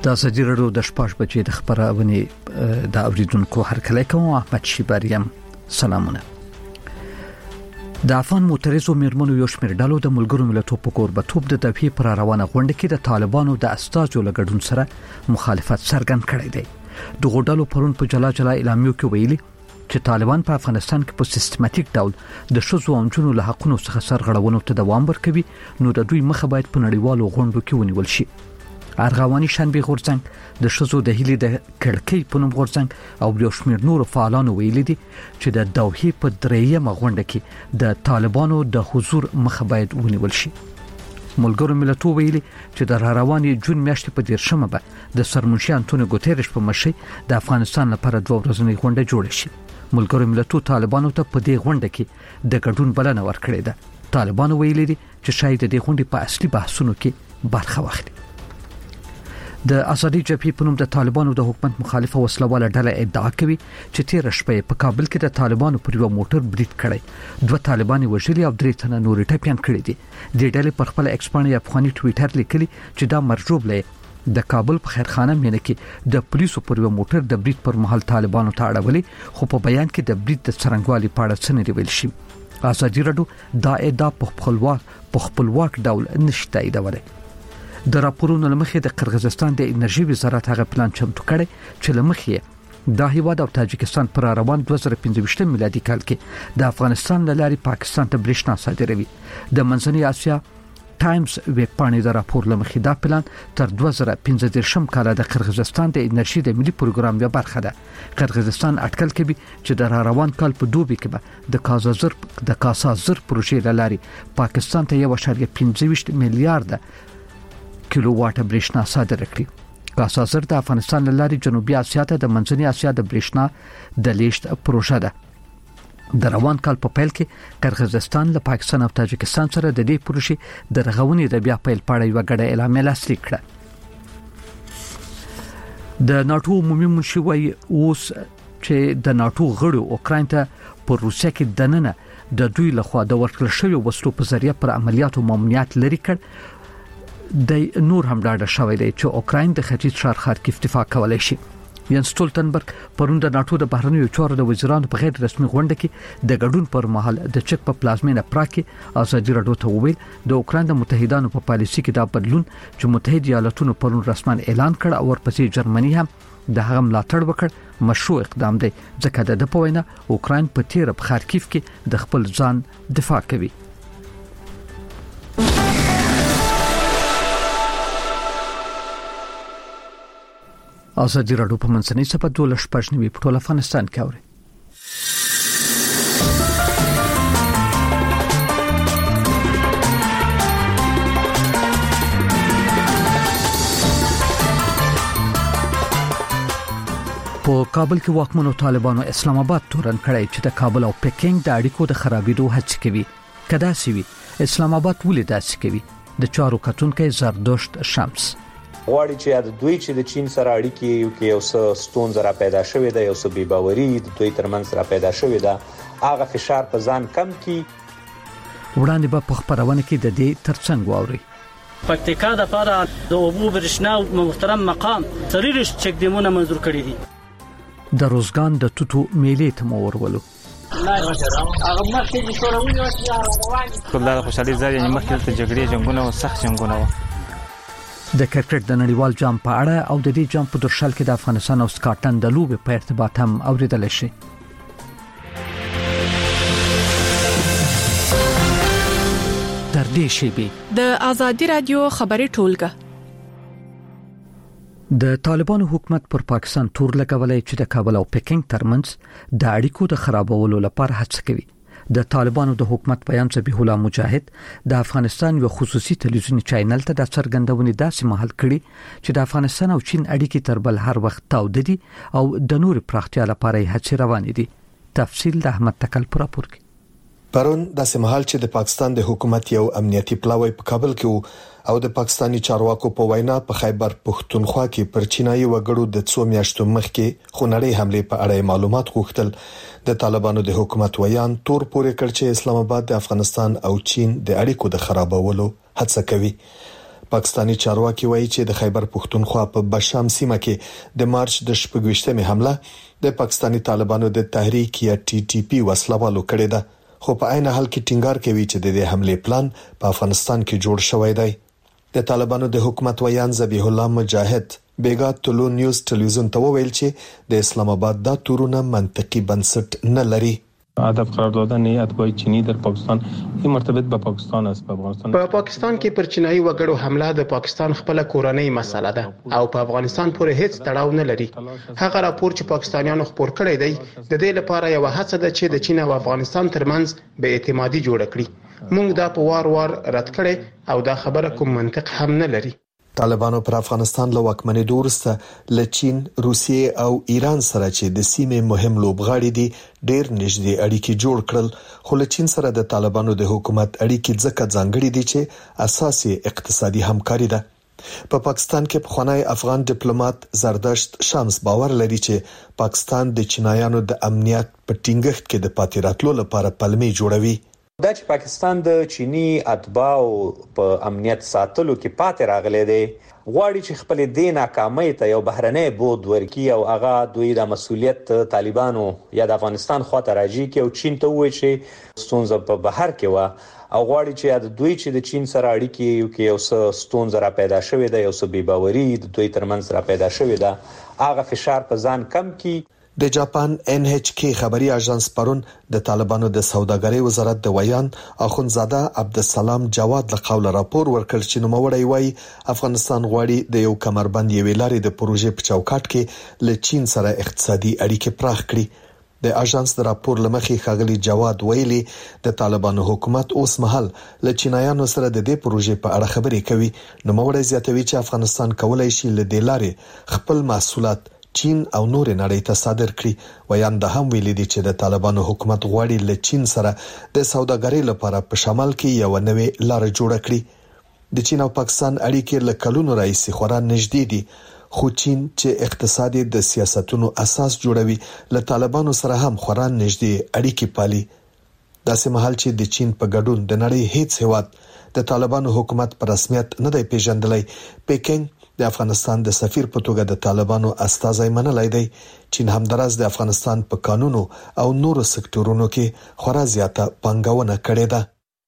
د ازادي راډیو د شپږ بجې د خبرونه د اوریدونکو هرکله کوم احمد شیباریم سلامونه. د افغان معترضو میرمنو یو شمېر ډلو د ملګرو ملتونو په قربتوب د دفاع پر روانه غونډه کې د طالبانو د استازو لګډون سره مخالفت څرګند کړی دی. دغه ډلو پرون په جلا اعلامیو کې ویلي چې طالبان په افغانستان کې په سیستماتیک ډول د شذو او جنو له حقونو څخه سرغړونو ته دوام ورکوي، نو د دوی مخه باید په نړیوالو غونډو کې ونیول شي. ارغواني شنبه غورځنګ د شذو د هلي د کړکۍ په نوم غورځنګ او یو شمېر نور فعالانو ویلي دي چې د دوحې په درېیمه غونډه کې د طالبانو د حضور مخه باید ونیول شي. ملګرو ملتونو ویلي چې د رواني جون میاشتې په 10مه به د سرمنشي انټونیو ګوتيريش په مشرۍ د افغانستان لپاره 2 ورځنۍ غونډه جوړه شي. ملګرو ملتونو طالبانو ته په دې غونډه کې د ګډون بلنه ورکړې ده. طالبانو ویلي دي چې شاید د غونډې په اصلي بحثونو کې برخه واخلي. د ازادي جبهې په نوم د طالبانو د حکومت مخالفه وسلواله ډله ادعا کوي چې 13 شپې په کابل کې د طالبانو پر یو موټر برید کړی، 2 طالبان وژلي او 3 تنه نور ټپيان کړي دي. د ډلې پر خپل ایکسپانیا افغاني ټویټر لیکلي چې دا مرجوب لې د کابل په خیرخانه مینه کې د پولیسو پر یو موټر د برید پر مهال طالبانو ته اړولې، خو په بیان کې د برید د څرنګوالي په اړه څه نه ویل شي. ازادي راډیو دا ادعا په خپلواک ډول نشته ایدولې. د راپورونو لمخې د قرغیزستان د انرژي وزارت هغه پلان چمتو کړی چې لمخې د هیواد او تاجکستان پر روان 2015 میلادي کال کې د افغانستان لارې پاکستان ته برېښنا صادروي. د منځنۍ اسیا ټایمز ویب پاڼې د راپور لمخې دا پلان تر 2015 کال د قرغیزستان د انرژي د ملي پروګرام یو برخه ده. قرغیزستان اټکل کوي چې د روان کال په دوبي کې به د کاسازر پروژې لارې پاکستان ته 1.25 میلیارډ کیلو واټ برېښنا صادره کړي. کاسازر د افغانستان لارې جنوبي اسیا ته د منځنۍ اسیا د برېښنا د لیږد پروژه ده. د روان کال په پیل کې قرغیزستان له پاکستان او تاجکستان سره د دې پروژې د رغونې د بیا پیل په اړه یو غړ اعلامیه لاسلیک کړه. د ناتو عمومي منشي وايي اوس چې د ناتو غړو اوکراین ته په روسیه کې دننه د دوی لخوا د ورکړل شوی وسلو په ذریعہ پر عملیاتو ممنوعیت لري کړ. د نور هم ډاډه شوی دی چې اوکراین د ختیځ ښار خارکیف دفاع کولای شي. ینس سټولټنبرګ پرون د ناتو د بهرنیو چارو د وزیرانو په غیر رسمي غونډه کې د ګډون پر مهال د چک په پلازمینه پراګ کې ازادي راډیو ته وویل د اوکراین د متحدانو په پالیسي کې دا بدلون چې متحده ایالاتونو پرون رسمن اعلان کړ او ورپسې جرمني هم د هغه ملاتړ وکړ مشروع اقدام دی ځکه د پوینه اوکراین په تیر په خارکیف کې د خپل ځان دفاع کوي. ازادي راډیو په منځنۍ صفحه 12 په ټول افغانستان کې اوري. په کابل کې واکمنو طالبانو اسلام آباد تورن کړی چې د کابل او پکینګ د اړیکو د خرابېدو هڅه کوي. کدا سوي اسلام آباد ولې داسې کوي؟ د چارو کتونکو زردشت شمس غواړي چې د دوی چې د چین سره اړیکې یو کې یو څه ستون زرا پیدا شوې ده، یو څه بې باوري د دوی ترمنځ سره پیدا شوې ده، هغه فشار په ځان کم کی. وړاندې به په خبرونه کې د دې ترڅنګ واوري. پکتیکا د لپاره د اوبو برښنا محترم مقام سریرش چک دیمونه منظور کړی دي. د روزګان د توتو میلې ته مورولو هغه مخکې د شوروي خپل د خوشحالي ځای یې مخکې ته جګړې جنگونه او سخت جنگونه و. د کرکټ د نړیوال جام په اړه او د دې جام په درشل کې د افغانستان او سکاټلند د لوبې په ارتباط هم اوریدل شي. تر دې شی د ازادي رادیو خبري ټولګه د طالبانو حکومت پر پاکستان تور لګولای چې د کابل او پکینګ ترمنځ د اړیکو د خرابولو لپاره هڅه کوي. د طالبانو د حکومت بیان ذبیح الله مجاهد د افغانستان یو خصوصي تلویزیونی چینل ته د څرګندونې داسې مهال کړي چې د افغانستان او چین اړیکې تر بل هر وخت تاوده دي او د نور پراختیا لپاره هڅې روانې دي. تفصیل د احمد تکل پر راپور کې. پرون د سمحال چې د پاکستان د حکومت یو امنیتي پلاوی په کابل کې او د پاکستاني چارواکو په وینا په خیبر پښتونخوا کې پر چینایي وګړو د 2 میاشتو مخکې خونړۍ حمله په اړه معلومات غوښتل. د طالبانو د حکومت ویان تور پورې کړ چې اسلام آباد د افغانستان او چین د اړیکو د خرابولو هڅه کوي. پاکستانی چارواکي وایي چې د خیبر پښتونخوا په بشام سیمه کې د مارچ د 28مې حمله د پاکستانی طالبانو د تحریک یا TTP وسلوالو کړې ده، خو په عین حال کې ټینګار کوي چې د دې حمله پلان په افغانستان کې جوړ شوی دی. د طالبانو د حکومت ویان ذبیح الله مجاهد بیګا طلوع نیوز ټلویزیون ته وویل چې د اسلام آباد دا تورونه منطقي بنسټ نه لري. هدف قرار دادن اتباع چینی در پاکستان این مرتبط به پاکستان است. په پاکستان کې پر چینایي وګړو حمله د پاکستان خپل کورنۍ مسله ده او په افغانستان پورې هیڅ تړاو نه لري. هغه راپور چې پاکستانیانو خپور کړی دی د دې لپاره یو هڅه ده چې د چین او افغانستان ترمنځ به اعتمادي جوړ کړي. موږ دا په وار رد کړي او دا خبره کوم منطق هم نه لري. طالبانو پر افغانستان له واکمنۍ وروسته له چین، روسیې او ایران سره چې د سیمې مهم لوبغاړي دي ډېر نږدې اړیکې جوړ کړل، خو له چین سره د طالبانو د حکومت اړیکې ځکه ځانګړي دي چې اساس یې اقتصادي همکاري ده. په پاکستان کې پخوانی افغان ډیپلوماټ زردشت شمس باور لري چې پاکستان د چینایانو د امنیت په ټینګښت کې د پاتې راتلو لپاره پلمې جوړوي. دا چې پاکستان د چینی اتباعو په امنیت ساتلو کې پاتې راغلی دی، غواړي چې خپل د ناکامۍ ته یو بهرنۍ بود ورکی او هغه دوی د مسولیت طالبانو یا د افغانستان خواته راځي کې او چین ته وایي چې ستونزه په بهر کې و او غواړي چې د دوی چې د چین سره اړیکې کې یو څه ستونزه را پیدا شوې ده، یو څه بې باوري د دوی ترمنځ را پیدا شوې ده، هغه فشار په ځان کم کړي. د جاپان NHK خبري اژانس پرون د طالبانو د سوداګرۍ وزارت د ویان اخوندزاده عبدالسلام جواد له قوله راپور ورکړ چې نوموړی وایي افغانستان غواړي د یو کمربند یوې لارې د پروژې په چوکاټ کې له چین سره اقتصادي اړیکې پراخ کړي. د اژانس د راپور لمخې ښاغلي جواد ویلي د طالبانو حکومت اوس مهال له چینایانو سره د دې پروژې په اړه خبرې کوي. نوموړی زیاتوي چې افغانستان کولای شي له دې لارې خپل محصولات چین او نور نړۍ ته صادر کړي. ویان د هم ویلي دي چې د طالبانو حکومت غواړي له چین سره د سوداګرۍ لپاره په شمال کې یو نوې لار جوړ کړي. د چین او پاکستان اړیکې له کلونو راځي خورا نږدې دي، خو چین چې اقتصادي د سیاستونو اساس جوړوي له طالبانو سره هم خورا نږدې اړیکې پالي. داسې مهال چې د چین په ګډون د نړۍ هیڅ هیواد د طالبانو حکومت په رسمیت نه دی پیژندلی، پیکینګ د افغانستان د سفیر په توګه د طالبانو استازی منلای دی. چین همدارس د افغانستان په قانونو او نورو سکتورونو کې خورا زیاته پانګونه کړې ده.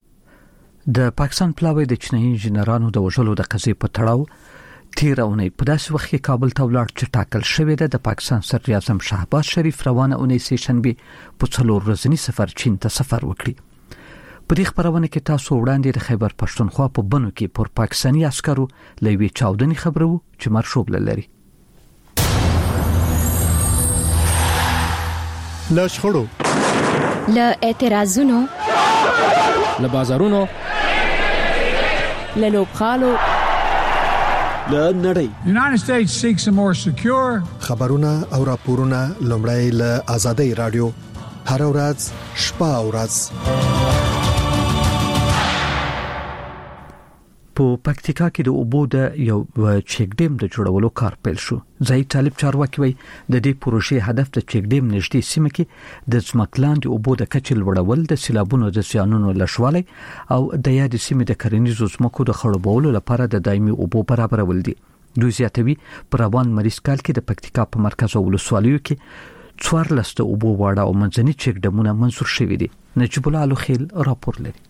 د پاکستان پلاوی د چینایي انجنیرانو د وژلو د قضیې په تړاو تیر اونۍ په داسې وخت کې کابل ته ولاړ چې ټاکل شوې ده د پاکستان صدر اعظم شهباز شریف روانه اونۍ سه شنبه په 4 ورځنی سفر چین ته سفر وکړي. په دې خبرونه کې تاسو وړاندې د خیبر پښتونخوا په بنو کې پر پاکستاني عسکرو لوي چاودنې خبرو چې مرشوب لري. لا شخړو، لا اعتراضونو، لا بازارونو، لا لوبخالو، لا نړۍ. United States seeks a more secure. خبرونه او راپورونه لومړی له آزادۍ رادیو هر ورځ شپه او ورځ. په پکتیکا کې د اوبو د یو چیک ډیم د جوړولو کار پیل شو. ځای طالب چارواکي وایي د دې پروژې هدف د چیک ډیم نږدې سیمه کې د ځمکلاندې اوبو د کچې لوړول، د سیلابونو د زیانونو لږوالی او د یاد سیمې د کرنیزو ځمکو د خړوبولو لپاره د دایمي اوبو برابرول دي. دوی زیاتوي پر روان مریض کال کې د پکتیکا په مرکز او ولسوالیو کې 14 د اوبو واړه او منځني چیک ډیمونه منظور شوي دي. نجیب الله الخیل راپور لري.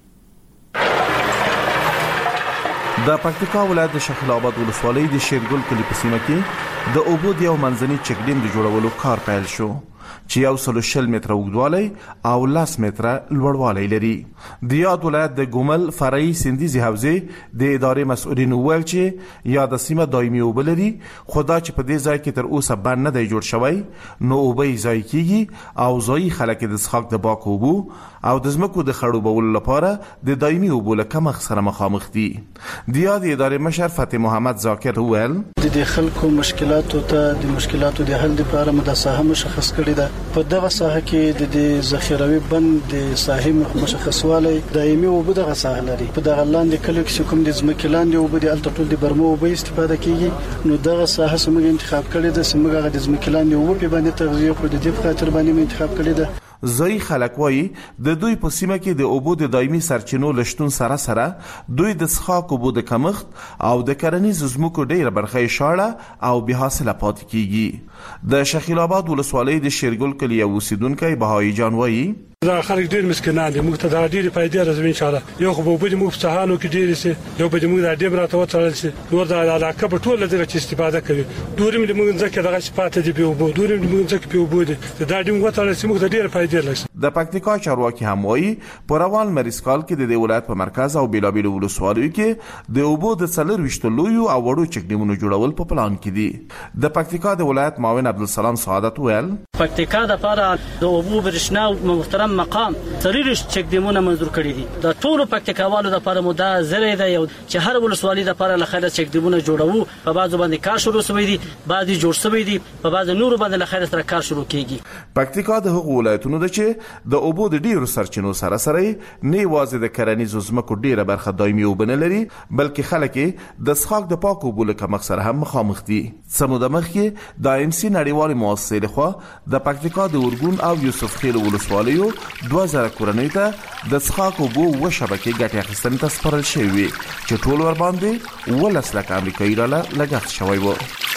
د پکتیکا ولایت د شیخ العباد ولسوالۍ د شیرګل کلی په سیمه کې د اوبو د یو منځني چک ډیم د جوړولو کار پیل شو چې یو 160 متره اوږدوالی او 10 متره لوړوالی لري. د یاد ولایت د ګومل فرعي سندیزي حوزې د ادارې مسؤلین وویل چې یاد سیمه دایمي اوبه لري، خو دا چې په دې ځای کې تر اوسه بند نه دی جوړ شوی، نو اوبه یې ضایع کیږي او ځایي خلک د څښاک د پاک اوبو او د ځمکو د خړوبولو لپاره د دایمي اوبو له کمښت سره مخامخ دي. د یاد ادارې مشر فتح محمد ذاکر وویل د خلکو مشکلاتو ته د مشکلاتو د حل لپاره مدساهه مشخص کړي ده. په دغه ساحه کې د ذخیروي بند د ساحې مشخصوالی دایمي اوبه دغه ساحه لري. په دغه لاندې کله کې کوم د ځمکې لاندې اوبه د الټټول د برمو اوبه استفاده کیږي، نو دغه ساحه سمګ انتخاب کړي ده. سمګ هغه د ځمکې لاندې اوبه په باندې تغذیه کړي د دې په خاطر باندې انتخاب کړي ده. ځای خلک وایي د دوی په سیمه کې د اوبو د دایمي سرچینو لشتون سره دوی د څښاک اوبو د کمښت او د کرنیزو ځمکو ډیره برخه شاړه او بې حاصله پاتې کیږي. د شخیل آباد ولسوالۍ د شیرګل کلي یو اوسیدونکی بهایی جان وایي دا خلک ډیر مسکینان دي، موږ ته دا ډیره فائدې راځي ان شاء الله. یو خو به موږ په سهانو کې ډیر سي، یو به موږ دا ډیر راته وڅړل سي، نور دا علاقه په ټوله دغه چې استفاده کوي. دورم موږ ځکه دغه صفات دي په وبو دورم موږ ځکه په وبو دي دا ډیر وڅړل سي، موږ ته ډیر فائدې لري. د پکتیکا چارواکي هم وایي په روان مریسکال کې د ولایت په مرکز او بیلابیلو ولسوالیو کې د اوبو د 24 لویو او وړو چک ډیمونو جوړول په پلان کې دي. د پکتیکا د ولایت معاون عبدالسلام سعادت ویل پکتیکا د لپاره د اوبو برښنا محترم مقام سریرش چک ډیمونه منظور کړی دي. د ټولو پکتیکاوالو د لپاره مو دا زری دی چې هر ولسوالۍ د لپاره لخره چک ډیمونه جوړو. په بازو باندې کار شروع شوی دی، بعضی جوړ شوی دی، په بازو نورو باندې لخره سره کار شروع کیږي. پکتیکا د هغو ولایتونو ده چې د اوبو د ډیرو سرچینو سره نه یوازې د کرنیزو ځمکو ډیره برخه دایمي اوبه نه لري، بلکې خلک د څښاک د پاکو اوبو له کمښت سره هم مخامخ دي. څه موده مخکې د IMC نړیوالې مؤسسې لخوا د پکتیکا د اورګون او یوسف خیل ولسوالیو 2000 کورنۍ ته د څښاک اوبو و شبکې ګټې اخیستنې ته سپارل شوي وي چې ټول ورباندې 12 لک امریکایي ډالر لګښت شوی و.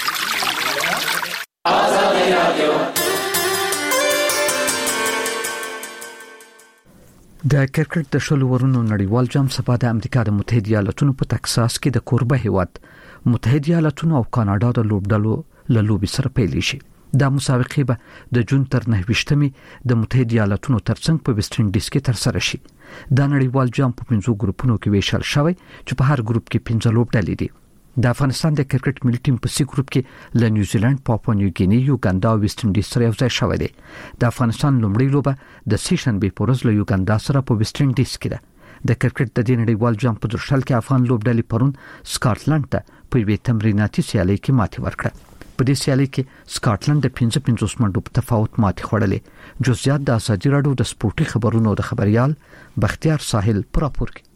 د کرکټ د شلو ورونو نړیوال جام سبا د امریکا د متحده ایالاتونو په تکساس کې د کوربه هیواد متحده ایالاتونو او کاناډا د لوبډلو له لوبي سره پیل شي. دا مسابقه به د جون تر 9 د متحده ایالاتونو ترڅنګ په ویسټ انډیز کې تر سره شي. دا نړیوال جام په 5 ګروپونو کې ویشل شوی چې په هر ګروپ کې 15 لوبډلې دي. د افغانستان د کرکټ ملي ټیم په سی ګروپ کې له نیوزیلند، پاپوا نیو ګینی، یوګاندا او ویسټ انډیز سره یو ځای شوی دی. د افغانستان لومړی لوبه د سیشن به پورز له یوګاندا سره په ویسټ انډیز کې ده. د کرکټ د دې نړیوال جام په درشل کې افغان لوبډلې پرون سکاټلند ته په یوې تمریناتي سیالۍ کې ماتې ورکړه. په دې سیالۍ کې سکاټلند د 55 منډو په تفاوت ماتې خوړلې. جزئیات د ازادي راډیو د سپورتي خبرونو د خبريال بختیار ساحل پر راپور کې.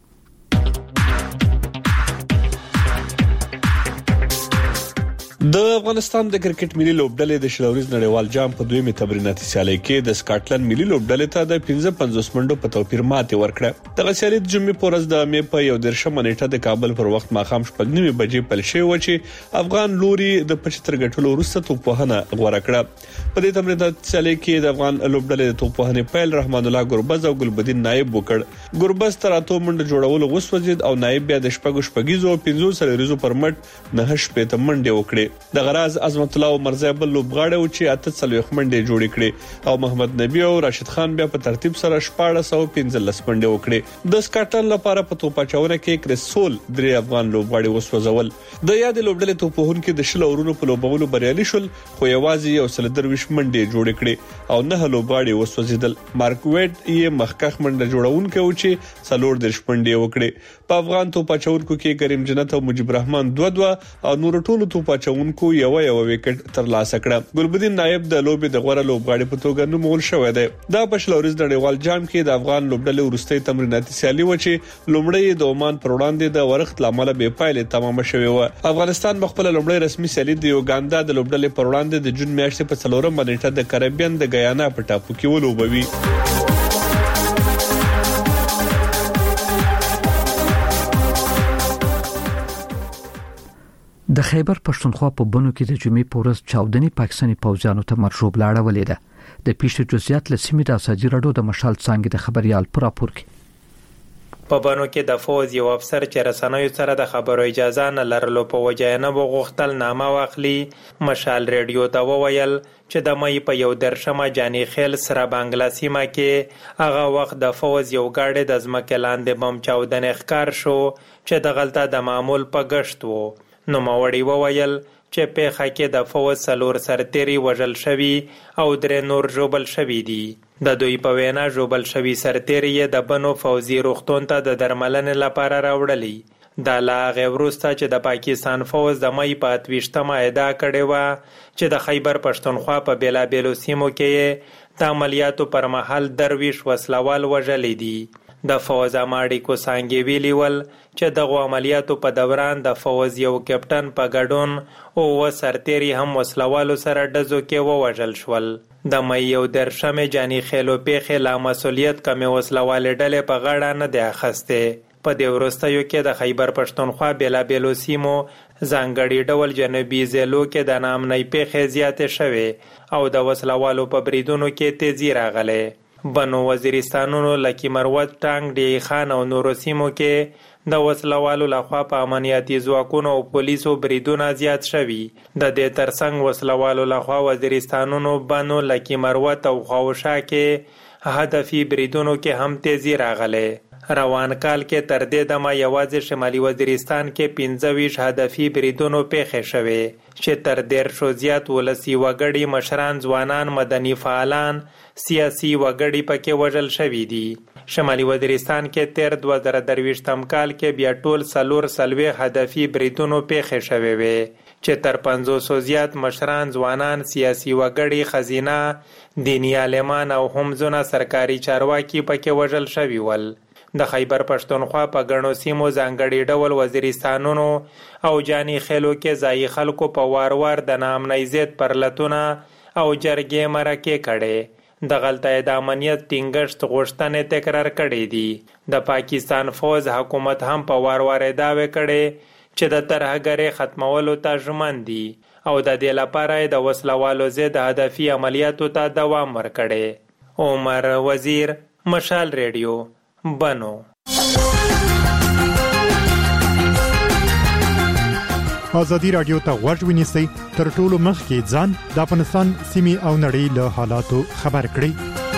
د افغانستان د کرکټ ملي لوبډلې د شلوريز نړیوال جام په دویمه تمریناتي سیالۍ کې د سکاټلند ملي لوبډلې ته د 55 منډو په توپیر ماتې ورکړه. دغه سیالۍ د جمعې په ورځ د مې په 1 نیټه د کابل پر وخت ماخام 9:30 بجې پیل شوه چې افغان لوري د 75 ګټلو وروسته توپوهنه غوړه کړه. په دې تمریناتي سیالۍ کې د افغان لوبډلې د توپوهنې پیل رحمان الله ګربز او ګلبدین نایب وکړ. ګربز تر اته منډه جوړولو وسوځید او نایب بیا د شپږیزو 15 سلیریزو پر مټ 9 پېته منډه وکړه. د غراز عظمت الله مرزا بل لوبغاړي او چې 48 منډې جوړې کړې او محمد نبی او راشد خان بیا په ترتیب سره 1415 منډې وکړې. د سکاټلند لپاره په توپاچونه کې کرسول 3 افغان لوبغاړي وسوځول. د یاد لوبډلې توپوهونکو د شل اورونو په لوبولو بریالي شول، خو یوازې یو سل درویش منډې جوړې کړې او 9 لوبغاړي وسوځیدل. مارک ویټ یې مخکخ منډه جوړونکو او چې 14 منډې وکړې. په افغان توپاچونکو کې کریم جنت او مجيب الرحمن 2 او نور ټولو توپاچونکو یو وکټ ترلاسه کړه. ګلبدین نایب د لوبې د غوړه لوبغاړي په توګه نومول شوی دی. دا په شلوريز نړیوال جام کې د افغان لوبډلې ورستۍ تمریناتي سیالي و چې لومړی د عمان پر وړاندې د ورښت لامل به پایلې تمام شوې و. افغانستان خپل لومړی رسمي سیالي د یوګاندا د لوبډلې پر وړاندې د جون میاشتې په 4 نیټه د کریبین د ګیانا په ټاپو کې ولوبوي. د خیبر پښتونخوا په بنو کې د جمعې په ورځ چاودنې پاکستاني پوځیانو ته مرجوب لاړه ولیده. د پیښې جزئیات له سیمې د ازادي راډیو د مشال څنګه د خبريال پر راپور کې. په بنو کې د فوز یو افسر چې رسنیو سره د خبرو اجازه نه لرلو په وجه نه وغوښتل نامه واخلي. مشال ریډیو ته وویل چې د مې په 1 جاني خیل سره بنگلا سیمه کې هغه وخت د فوز یو گاډي د ځمکې لاندې بم چاودنې ښکار شو چې د غلطه د معمول په گشت وو. نو ماوړي وویل چې په خکه د فوز سلور سرتيري وژل شوی او درې نور جوبل شوی دي. د دوی په وینا جوبل شوی سرتيري د بنو فوزي روغتون ته د درملنې لپاره راوړلی. دا لا غوړسته چې د پاکستان فوز د مې په 28 ادعا کړې و چې د خیبر پښتونخوا په بیلابیلو سیمو کې د عملیاتو پر مهال درویش وسلوال وژل دي. د فوز اماډي کو سانګي ویلی ول چې دغه عملیاتو په دوران د فوز یو کپټن په ګډون او سرتيري هم وسلوالو سره ډزو کې ووژل شول. د مې یو درشمه جاني خېلو پیخه لا مسولیت کم وسلوال ډلې په غاړه نه دی اخسته. په دې وروستیو کې د خیبر پښتونخوا بیلابیلو سیمو ځانګړي ډول جنوبي ضلعو کې د نامنۍ پیښې زیاتې شوې او د وسلوالو په بریدونو کې تیزی راغله. بنو وزیرستانونو لکه مروت ټانګ ډی خان او نورو سیمو کې د وسلوالو لخوا په امنیتي ځواکونو او پولیسو بریدونه زیات شوي. د دې ترڅنګ وسلوالو لخوا وزیرستانونو بنو لکه مروت او خوشا کې هدفي بریدونو کې هم تیزی راغله. روان کال کې تر دې دمه یوازې شمالي وزیرستان کې 25 هدفي بریدونو پیښې شوې چې تر 150 زیات ولسی وګړي مشران ځوانان مدني فعالان سیاسي وګړي پکې وژل شوي دي. شمالي وزیرستان کې تر 2023 کال کې بیا ټول 4 هدفي بریدونو پیښې شوې وې چې تر 500 زیات مشران ځوانان سیاسي وګړي خزینه دینی عالمان او هم ځونه سرکاري چارواکي پکې وژل شوي ول. د خیبر پښتونخوا په غنو سیمو ځانګړي ډول وزیرستانونو او جاني خېلو کې ځای خلکو په وار د نامنۍ ضد پرلتونه او جرګې مرکې کړي. د غلطه د امنیت ټینګښت غوښتنې تکرار کړي دي. د پاکستان فوج حکومت هم په وار داوی کړي چې د ترهګرۍ ختمولو ته ژمن دي او د دې لپاره د وسلوالو ضد هدفي عملیاتو ته دوام ورکړي. عمر وزیر، مشال ریډیو، بنو. ازادي رادیو ته غوږ ونیسئ تر ټولو مخکې ځان د افغانستان سیمې او نړۍ له حالاتو خبر کړئ.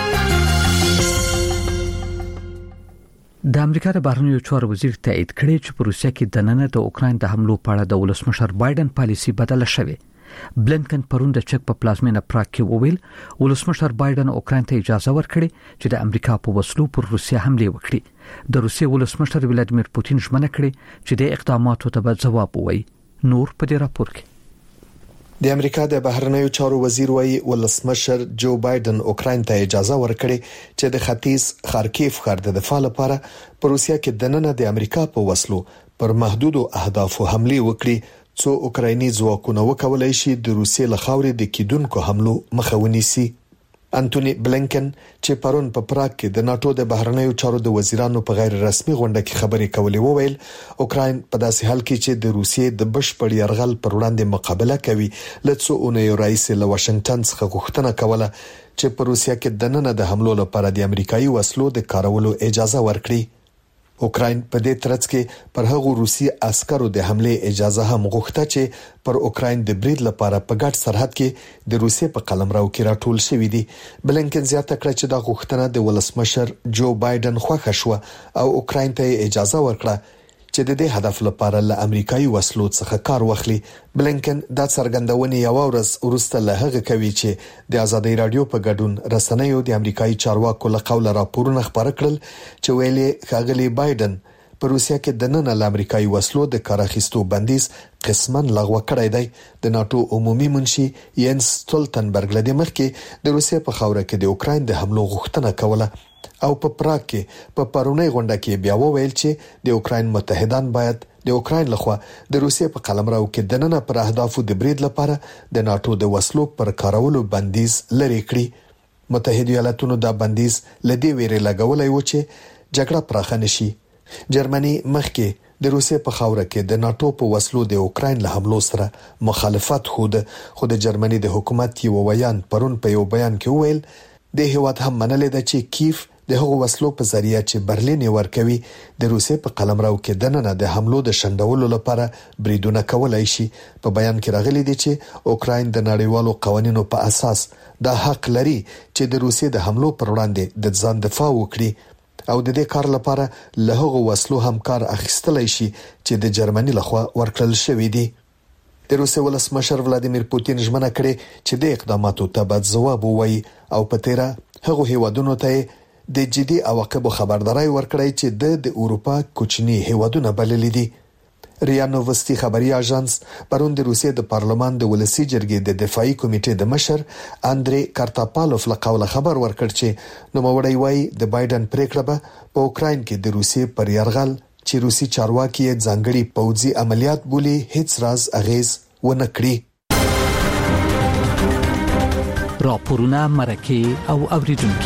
د امریکا د بهرنیو چارو وزیر تایید کړی چې په روسیه کې د نن د اوکرين د حملو په اړه د ولسمشر بایدن پالیسی بدله شوه. بلنکن پرون د چک په پلازمینه پراګ کې وویل ولسمشر بایدن اوکرين ته اجازه ورکړي چې د امریکا په وسلو پر روسیه حمله وکړي. د روسیې ولسمشر ولادیمیر پوتین ژمنه کړې چې د اقداماتو ته ځواب ووایي. نور په دې راپور کې د امریکا د بهرنیو چارو وزیر وایي ولسمشر جو بایدن اوکرين ته اجازه ورکړي چې د ختیځ خارکیف ښار د دفاع لپاره په روسیه کې د نن د امریکا په وسلو پر محدودو اهدافو حمله وکړي څو اوکرایني ځواکونه وکولای شي د روسیې له خاورې د کیدونکو حملو مخه ونیسي. انټونی بلنکن چې پرون په پراګ کې د ناتو د بهرنیو چارو د وزیرانو په غیر رسمي غونډه کې خبرې کولې وویل اوکراین په داسې حال کې چې د روسیې د بشپړ یرغل پر وړاندې مقابله کوي لڅو اونۍ رئیس له واشنگټن څخه غوښتنه کوله چې په روسیه کې د نن د حملو لپاره د امریکایي وسلو د کارولو اجازه ورکړي. اوکراین په دې ترڅ کې پر هغو روسي عسکرو د حمله اجازه هم غوښته چې پر اوکراین د برید لپاره په ګډ سرحد کې د روسیې په قلمرو کې راټول شوی دي. بلنکن زیاته کړه چې دا غوښتنه د ولسمشر جو بایدن خوښه شو او اوکراین ته اجازه ورکړه چې د دې هدف لپاره له امریکایي وسلو څخه کار واخلي. بلنکن دا څرګندونه یو ورځ وروسته له هغه کوي چې د ازادي رادیو په ګډون رسنیو د امریکایي چارواکو له قوله راپورونه خبره کړل چې ویلي ښاغلي بایدن په روسیه کې د نن له امریکایي وسلو د کار اخیستو بندیز قسمن لغوه کړی دی. د ناتو عمومي منشي ینس ستولتنبرګ لدې مخکې د روسیې په خاوره کې د اوکراین د حملو غوښتنه کوله او په پراګ کې په پرونی غونډه کې بیا وویل چې د اوکراین متحدان باید د اوکراین لخوا د روسیې په قلمرو کې د نن پر اهدافو د برید لپاره د ناتو د وسلو پر کارولو بندیز لري کړی. متحده ایالاتونو دا بندیز لدی ویری لګولای و چې جګړه پراخه نشي. جرمني مخکې د روسیې په خاوره کې د ناتو په وسلو د اوکراین له حملو سره مخالفت خو د جرمني د حکومت یو ویان پرون په یو بیان کې ویل د هیواد هم منل د چې کیف د هغو وسلو په ذریعہ چې برلین ورکوي د روسیې په قلمرو کې د نن د حملو د شندولو لپاره بریدونه کولای شي. په بیان کې راغلي دي چې اوکراین د نړیوالو قوانینو په اساس د حق لري چې د روسیې د حملو پر وړاندې د ځان دفاع وکړي او د دې کار لپاره له هغو وسلو هم کار اخیستلای شي چې د جرمني لخوا ورکړل شوی دي. د روسیې ولسمشر ولادیمیر پوتین ژمنه کړې چې د اقداماتو ته باید ځواب ووایي او په تیره هغو هیوادونو ته د جدي عواقبو خبرداري ورکړی چې د اروپا کوچني هیوادونه بللي دي. ریا نووستي خبري اژانس پرون د روسیې د پارلمان د ولسی جرګې د دفاعي کمیټې د مشر اندري کارتاپالوف له قوله خبر ورکړ چې نوموړی وايي د بایدن پریکړه به په اوکراین کې د روسیې پر یرغل چې روسي چارواکي ځانګړي پوځي عملیات بولي هیڅ راز اغیز ونه کړی. راپورونه مرکه او اوریدونکو.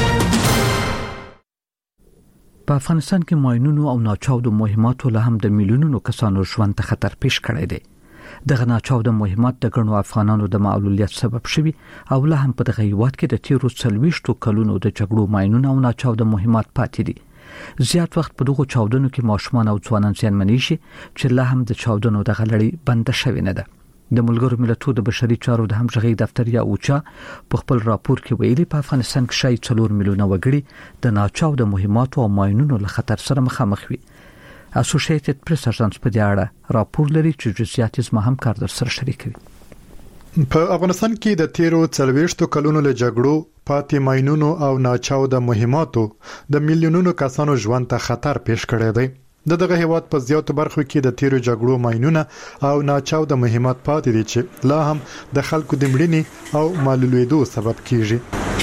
په افغانستان کې ماینونو او ناچاودو مهماتو له هم د میلیونونو کسانو ژوند ته خطر پیښ کړی دی. دغه ناچاودو مهمات د ګڼو افغانانو د معلولیت سبب شوي او له هم په دغه هیواد کې د تیرو 40 کلونو د جګړو ماینونو او ناچاودو مهمات پاتې دي. زیات وخت په دغه چاودنو کې ماشومان او ځوانان زیانمنې شي چې له هم د چاودنو د غلړې بند شوی نه ده. د ملګرو ملتونو د بشري چارو د همغږي دفتر یا اوچا په خپل راپور کې ویلي په افغانستان کې شاید 4 میلیونه وګړي د ناچاودو مهماتو او ماینونو له خطر سره مخامخ وي. اسوسییټډ پریس اژانس په دې اړه راپور لري چې جزئیات یې هم کار در سره شریکوي. په افغانستان کې د تیرو 40 کلونو له جګړو پاتې ماینونو او ناچاودو مهماتو د میلیونونو کسانو ژوند ته خطر پیښ کړی دی. دغه هیواد په زیاتو برخو کې د تیرو جګړو ماینونه او ناچاودو مهمات پاتې دي چې لا هم د خلکو د مړینې او معلولیدو سبب کیږي.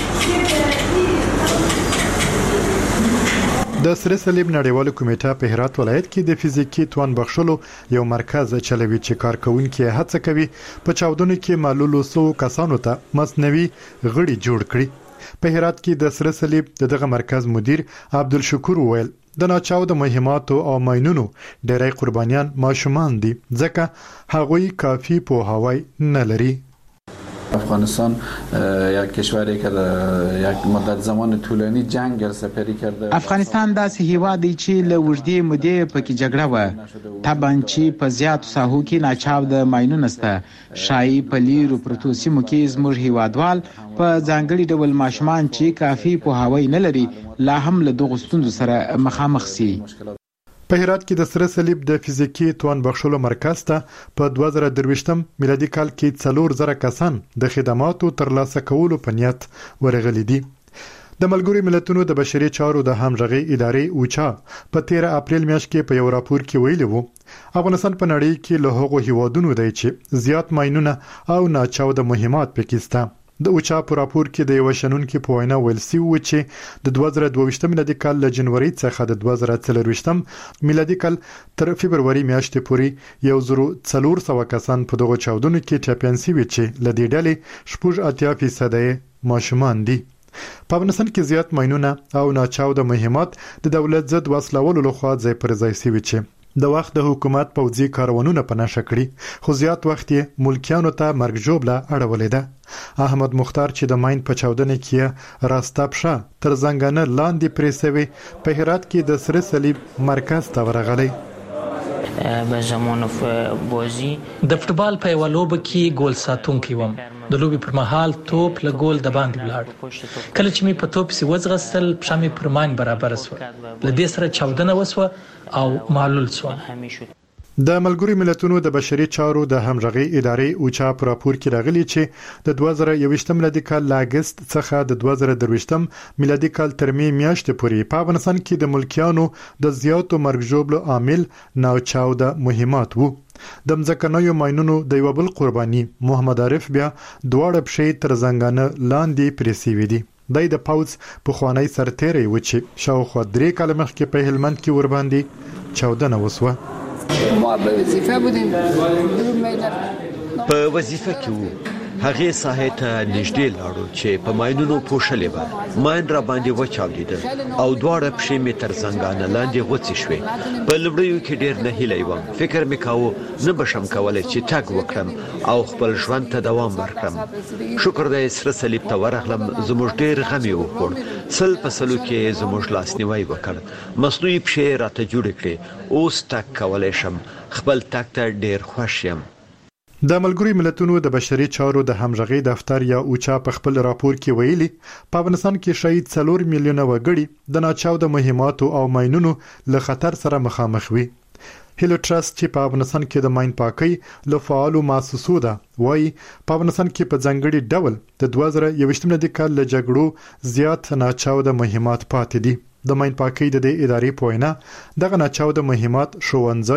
د سره صلیب نړیوال کمیټه په هرات ولایت کې د فزیکی توان بخښلو یو مرکز چلوي چې کارکونکو هڅه کوي په چاودنو کې معلولو سو کسانو ته مصنوعي غړي جوړ کړي. په هرات کې د سره صلیب دغه مرکز مدیر عبدالشکور ویل د ناچاودو مهماتو او ماینونو ډېری قربانیان ماشومان دي ځکه هغوی کافي پوهاوی نه لري. افغانستان یک کشوری که یک مدت زمان طولانی جنگ سپری کرده. افغانستان داسې هیواد دی چې له اوږدې مودې پکې جګړه و. طبعاً چې په زیاتو ساحو کې ناچاوده ماینونه شته. شایي په لیرو پرتو سیمو کې زموږ هیوادوال په ځانګړي ډول ماشومان چې کافي پوهاوی نه لري لا هم له دغو ستونزو سره مخامخ سي. په هرات کې د سره صلیب د فزیکی توان بخښلو مرکز ته په 2023 میلادي کال کې 4000 کسان د خدماتو ترلاسه کولو په نیت ورغلي دي. د ملګرو ملتونو د بشري چارو د همغږي ادارې اوچا په 13 اپریل میاشت کې په یو راپور کې ویلي وو افغانستان په نړۍ کې له هغو هیوادونو دی چې زیات ماینونه او ناچاوده مهمات پکې شته. د اوچا په راپور کې د یو شنونکو په وینا ویل سی و چې د 2022 میلادي کال له جنوري څخه د 2024 میلادي کال تر فبرवरी میاشتې پورې 1400 کسان په دغه چاودنو کې ټاپین سوي چې ل دې ډلې 80% ماشومان دي. په افغانستان کې زیات ماینونه او ناچاوده مهمات د دولت ضد وسلوالو لخوا ځای پر ځای سوي چې د وخت د حکومت پوځي کارونونه په نشه کړی خو زیات وخت یې ملکیانو ته مرګ جوړه اړولې ده. احمد مختار چې د ماین په چاودنه کې راسته پښه تر زنګانه لاندې پریسوي په هرات کې د سره صلیب مرکز ته ورغلی. به زمان بازی د فوتبال په یو لوب کې ګول ساتونکی وم. د لوبي پر مهال توپ له ګول د باندې ولاړ. کله چې می په توپ سي وځغستل پښه می پر مان برابر شو. لدې سره چاودنه وسوه او معلول شو. د ملګرو ملتونو د بشري چارو د همغږي ادارې اوچا په راپور کې راغلي چې د 2021 میلادي کال له اگست څخه د 2023 میلادي کال تر می میاشتې پورې په افغانستان کې د ملکیانو د زیاتو مرګ ژوبلو عامل ناچاوده مهمات وو. د مځکنیو ماینونو د یو بل قرباني محمد عارف بیا دواړه پښې تر زنګانه لاندې پریسي دي. د پاوز په خوانی سرتيري و چې شاوخوا 3 کال مخکې په هلمند کې ور باندې چاودنه وسوه. ما په وظیفه بودیم په وظیفه کې وو هغه ساحه ته نږدې لاړو چې په ماینونو پوښلې و. ماین را باندې وچاودید او دواړه پښې می تر زنګانه لاندې غوڅې شوې. په لومړیو کې ډېر نه هیلې وم. فکر مې کاوه نه بشم کولای چې تاګ وکړم او خپل ژوند ته دوام ورکړم. شکر دې سره صلیب ته ورغلم. زموږ ډېر غم یې وکړ. سل په سلو کې زموږ لاسنیوي وکړ. مصنوعي پښې راته جوړ کړې. اوس تاګ کولای شم. خپل تاګ ته ډېر خوښ یم. د ملګرو ملتونو د بشري چارو د همغږي دفتر یا اوچا په خپل راپور کې ویلي په افغانستان کې شاید 4 میلیونه وګړي د ناچاوده مهماتو او ماینونو له خطر سره مخامخ وي. هیلو ټرست چې په افغانستان کې د ماین پاکي له فعالو مؤسسو ده وایي په افغانستان کې په ځنګړي ډول د 2021 میلادي کال له جګړو زیات ناچاوده مهمات پاتې دي. د ماین پاکي د ادارې په وینا دغه ناچاوده مهمات ښوونځیو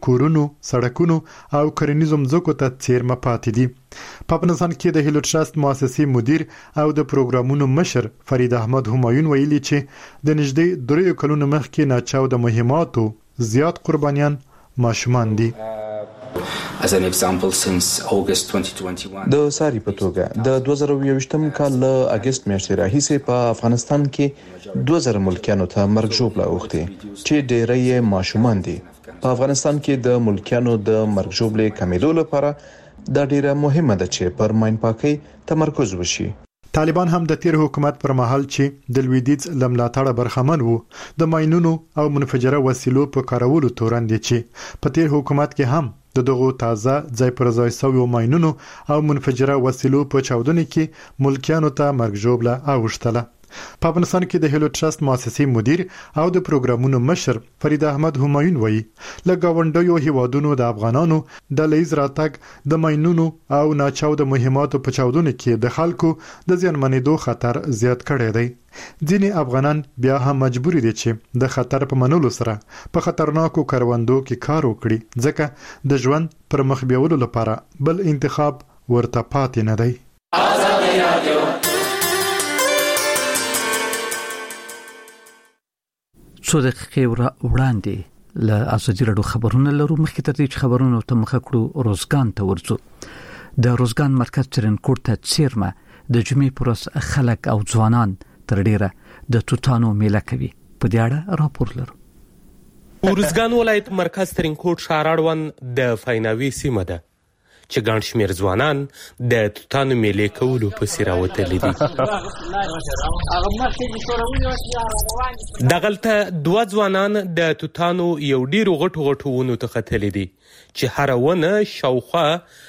کورونو، سړکونو او کرنیزو مځکو ته څیرمه پاتې دي. په افغانستان کې د هیلو ټرست مؤسسي مدیر او د پروګرامونو مشر فرید احمد همایون ویلي چې د نږدې 3 کلونو مخکې ناچاو د مهماتو زیات قربانیان ماشومان دي. As an example, since August 2021 د ساری په توګه د 2021م کال له اگست میاشتې راهیسې په افغانستان کې 2000 ملکیانو ته مرګ ژوبله اوښتې چې ډېری یې ماشومان دي. په افغانستان کې د ملکیانو د مرګ ژوبلې کمیدو لپاره دا ډیره مهمه ده چې پر ماین پاکۍ تمرکز وشي. طالبان هم د تیر حکومت پر مهال چې د لویدیځ لملاتړ برخمن وو د ماینونو او منفجره وسیلو په کارولو تورن دي چې په تیر حکومت کې هم د دغو تازه ځای پر ځای شویو ماینونو او منفجره وسیلو په چاودنه کې ملکیانو ته مرګ ژوبله اوښتله. په افغانستان کې د هیلو ټرست مؤسسي مدیر او د پروګرامونو مشر فرید احمد همایون وایي له گاونډیو هیوادونو د افغانانو د لیز راتګ د ماینونو او ناچاو د مهماتو په چاودنه کې د خلکو د زیانمنېدو خطر زیات کړی دی. ځینې افغانان بیا هم مجبور دي چې د خطر په منلو سره په خطرناکو کروندو کې کار وکړي ځکه د ژوند پر مخ بیولو لپاره بل انتخاب ورته پاتې نه دی. څو دقیقې وړاندې له ازادي راډیو خبرونه لرو. مخکې تر دې چې خبرونه ته مخه کړو روزګان ته ورځو. د روزګان مرکز ترنکوټ ته څیرمه د جمعې پر ورځ خلک او ځوانان تر ډیره د توتانو میله کوي. په دې اړه راپور لرو. روزګان ولایت مرکز ترنکوټ ښار اړوند د فایناوي سیمه ده چې ګڼ شمېر ځوانان د توتانو میلې کولو پسې راوتلي دي. دغلته 2 ځوانان د توتانو یو ډېرو غټو ونو ته ختلي دي چې هره ونه شاوخوا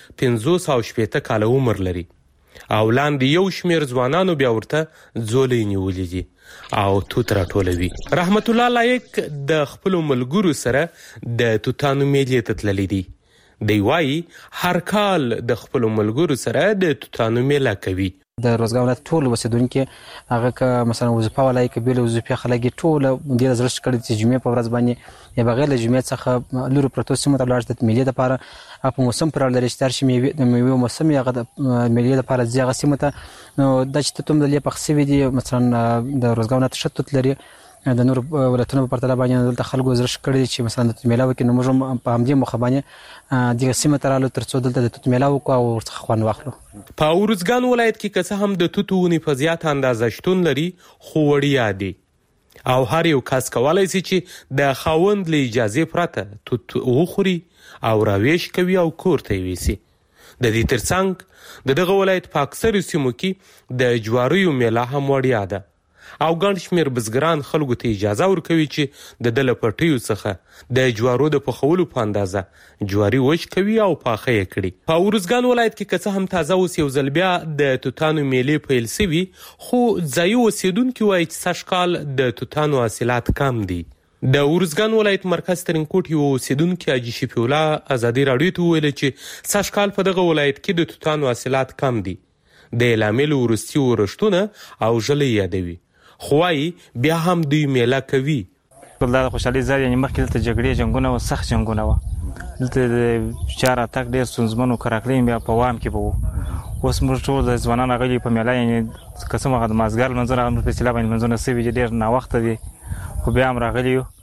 580 کاله عمر لري او لاندې یو شمېر ځوانانو بیا ورته ځولۍ نیولي دي او توت راټولوي. رحمت الله لایق د خپلو ملګرو سره د توتانو میلې ته تللی دی. دی وايي هر کال د خپل ملګرو سره د توتانو میله کوي. د روزګان ولایت ټول اوسیدونکو هغه که مثلا وظیفه ولای کبیل وظیفه خلک ټول د زړه کړي چې جمعې په ورځ باندې یا بغیر له جمعې څخه لوري پروتو سیمه ته لاړ د میلې لپاره په موسم پر لري چې ترشي د میوه موسم یا د میلې لپاره ځای سیمه ته نو د چې ته د لې پخسوي دي مثلا د روزګان تشتت لري د نور ولایتونو په پرتله باندې دلته خلکو زړه کړي چې مثلا د میله وکړي نو موږ په همدې مخ باندې د سیمه ترالو ترڅو دلته د توت میله وکړو او ورڅخه خوند واخلو. په روزګان ولایت کې که څه هم د توتونی په زیات اندازه شتون لري خو وړیا دي او هر یو کس کولای شي چې د خاوند له اجازه پرته توت وخوري او راويش کوي او کور ته ویسي. د دې ترڅنګ دغه ولایت په اکثر سیمو کې د جواریو میله هم وړیا ده او ګڼ شمېر بزګران خلکو ته اجازه ورکوي چې د دله پټیو څخه د جوارو د پخولو په اندازه جواری وچ کوي او پاخه یې کړي. په روزګان ولایت کې که څه هم تازه اوس یو ځل بیا د توتانو میلې پیل سوي خو ځایي اوسیدونکي وایي چې سږکال د توتانو حاصلات کم دي. د روزګان ولایت مرکز ترنکوټ یو اوسیدونکي حاجي شفیع الله ازادي راډیو ته وویل چې سږکال په دغه ولایت کې د توتانو حاصلات کم دي. د لامل وروستي ورښتونه او ژلۍ یادوي خو وايي بیا هم دوی میله کوي. دا خوشحالي ځای یعنې مخکې دلته جګړې جنګونه و سخت جنګونه وه دلته د چار اتاک ډېر ستونزمن و کراکلین بیا په وام کې به و اوس موږ ټول د ځوانان راغلي په میله یعنې که څه وخت د مازدیګر لمونځونه هغه موږ په اصطلاح باندې لمونځونه سوي چې ډېر ناوخته دي خو بیا هم راغلي یو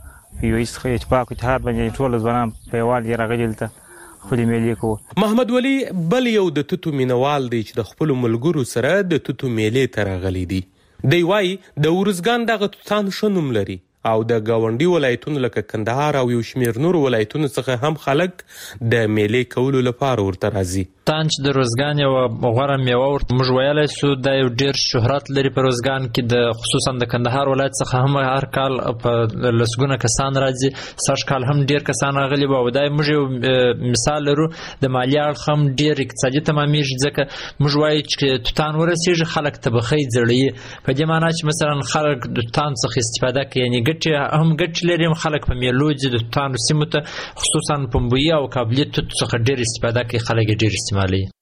اتفاق اتحاد باندې ټول ځوانان په یووالي راغلي دلته خپلې میلې کوو. محمد ولی بل یو د توتو مینوال دی چې د خپلو ملګرو سره د توتو میلې ته راغلی دی. دی وايي د روزګان دغه توتان ښه نوم لري او د ګاونډي ولایتونو لکه کندهار او یو شمېر نورو ولایتونو څخه هم خلک د میلې کولو لپاره ورته راځي. توتان چې د روزګان یو غوره میوه ورته موږ ویلی سو دا یو ډېر شهرت لري په روزګان کې د خصوصا د کندهار ولایت څخه هم هر کال په لسګونه کسان راځي. سږ کال هم ډېر کسان راغلي وو او دا موږ یو مثال لرو د مالي اړخ هم ډېر اقتصادي تمامیږي ځکه موږ وایو چې توتان ورسېږي خلک طبخۍ زړوي په دې معنا چې مثلا خلک د توتان څخه استفاده کوي یعنې ګټې هم ګټې لري خلک په میلو ځي د توتانو سیمو ته خصوصا پنبوي او کابلي توت څخه ډېر استفاده کوي خلک ډېر استعمالوي.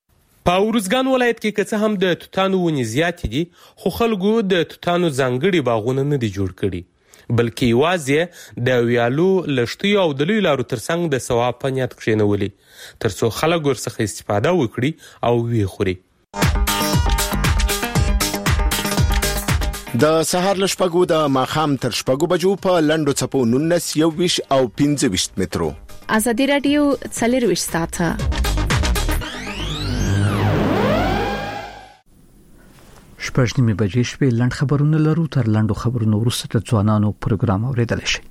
په روزګان ولایت کې که څه هم د توتانو ونې زیاتې دي خو خلکو د توتانو ځانګړي باغونه نه دي جوړ کړي. بلکې یوازې د ویالو لشتیو او د لوی لارو ترڅنګ د ثواب په نیت کښېنولي ترڅو خلک ورڅخه استفاده وکړي او ویې خوري. د سهار له شپږو د ماښام تر شپږو بجو په لنډو څپو 19 21 او 25 مترو. ازادي رادیو 24 ساعته شپږ نیمې بجې شپې لنډ خبرونه لرو. تر لنډو خبرونو وروسته د ځوانانو پروګرام اوریدل شي.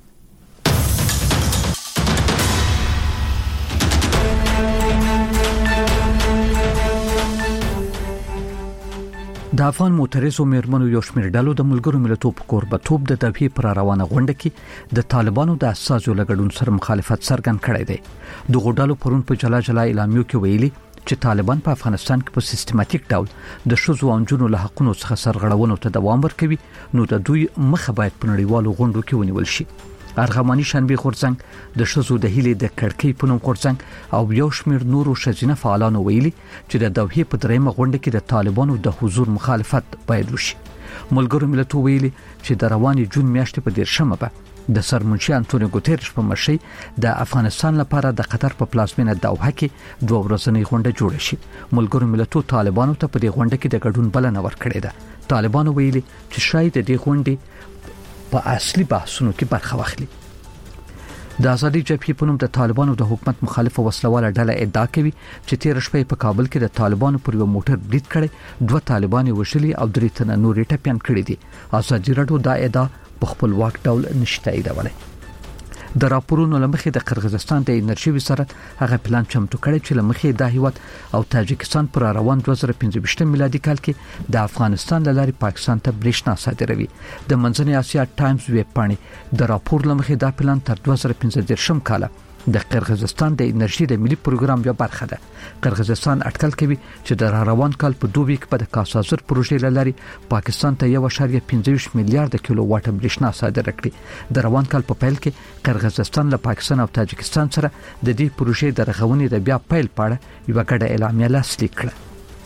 د افغان معترضو میرمنو یو شمېر ډلو د ملګرو ملتونو په کوربتوب د دوی پر روانه غونډه کې د طالبانو د اساسو لګډون سره مخالفت څرګند کړی دی. د غوډالو پرون په جلا جلا اعلامیو کې ویلي چې طالبان په افغانستان کې په سیستماتیک ډول د شذو او جنونو له حقونو څخه سرغړونو ته دوام ورکوي، نو د دوی مخه باید په نړیوالو غونډو کې ونیول شي. ارغماني شنبه غورځنګ د شذو د هیلې د کړکۍ په نوم غورځنګ او یو شمېر نورو شذینه فعالانو ویلي چې د دوحې په دریمه غونډه کې د طالبانو د حضور مخالفت باید وشي. ملګرو ملتونو ویلي چې د رواني جون میاشتې په 10مه به د سرمنشي انټونیو ګوتيرش په مشرۍ د افغانستان لپاره د قطر په پلازمینه دوحه کې 2 ورځنۍ غونډه جوړه شي. ملګرو ملتونو طالبانو ته په دې غونډه کې د ګډون بلنه ورکړې ده. طالبانو ویلي چې شاید د دې غونډې په اصلي بحثونو کې برخه واخلي. د ازادي جبهې په نوم د طالبانو د حکومت مخالفه وسلواله ډله ادعا کوي چې تیر شپه په کابل کې د طالبانو پر یو موټر برید کړي، 2 طالبان وشلي او 3 تنه نورې ټپيان کړي دي. ازادي راډیو دا ادعا په خپلواک ډول نشي تاییدولای. د راپورونو لمخې د قرغیزستان د انرژي وزارت هغه پلان چمتو کړی چې لمخې د هیواد او تاجکستان پر روان 2015 میلادي کال کې د افغانستان لارې پاکستان ته برېښنا صادروي. د منځنۍ اسیا ټایمز ویب پاڼې د راپور لمخې دا پلان تر 2015 کال د قرغیزستان د انرژي د ملي پروګرام یو برخه ده. قرغیزستان اټکل کوي چې د روان کال په 2 ویک په د کاسازر پروژې لاري پاکستان ته 1.25 میلیارډ کیلو واټ برېښنا صادره کړي. د روان کال په پیل کې قرغیزستان له پاکستان او تاجکستان سره د دې پروژې د رغونې د بیا پیل پاړه یو ګډه اعلامیه لاسلیک کړه.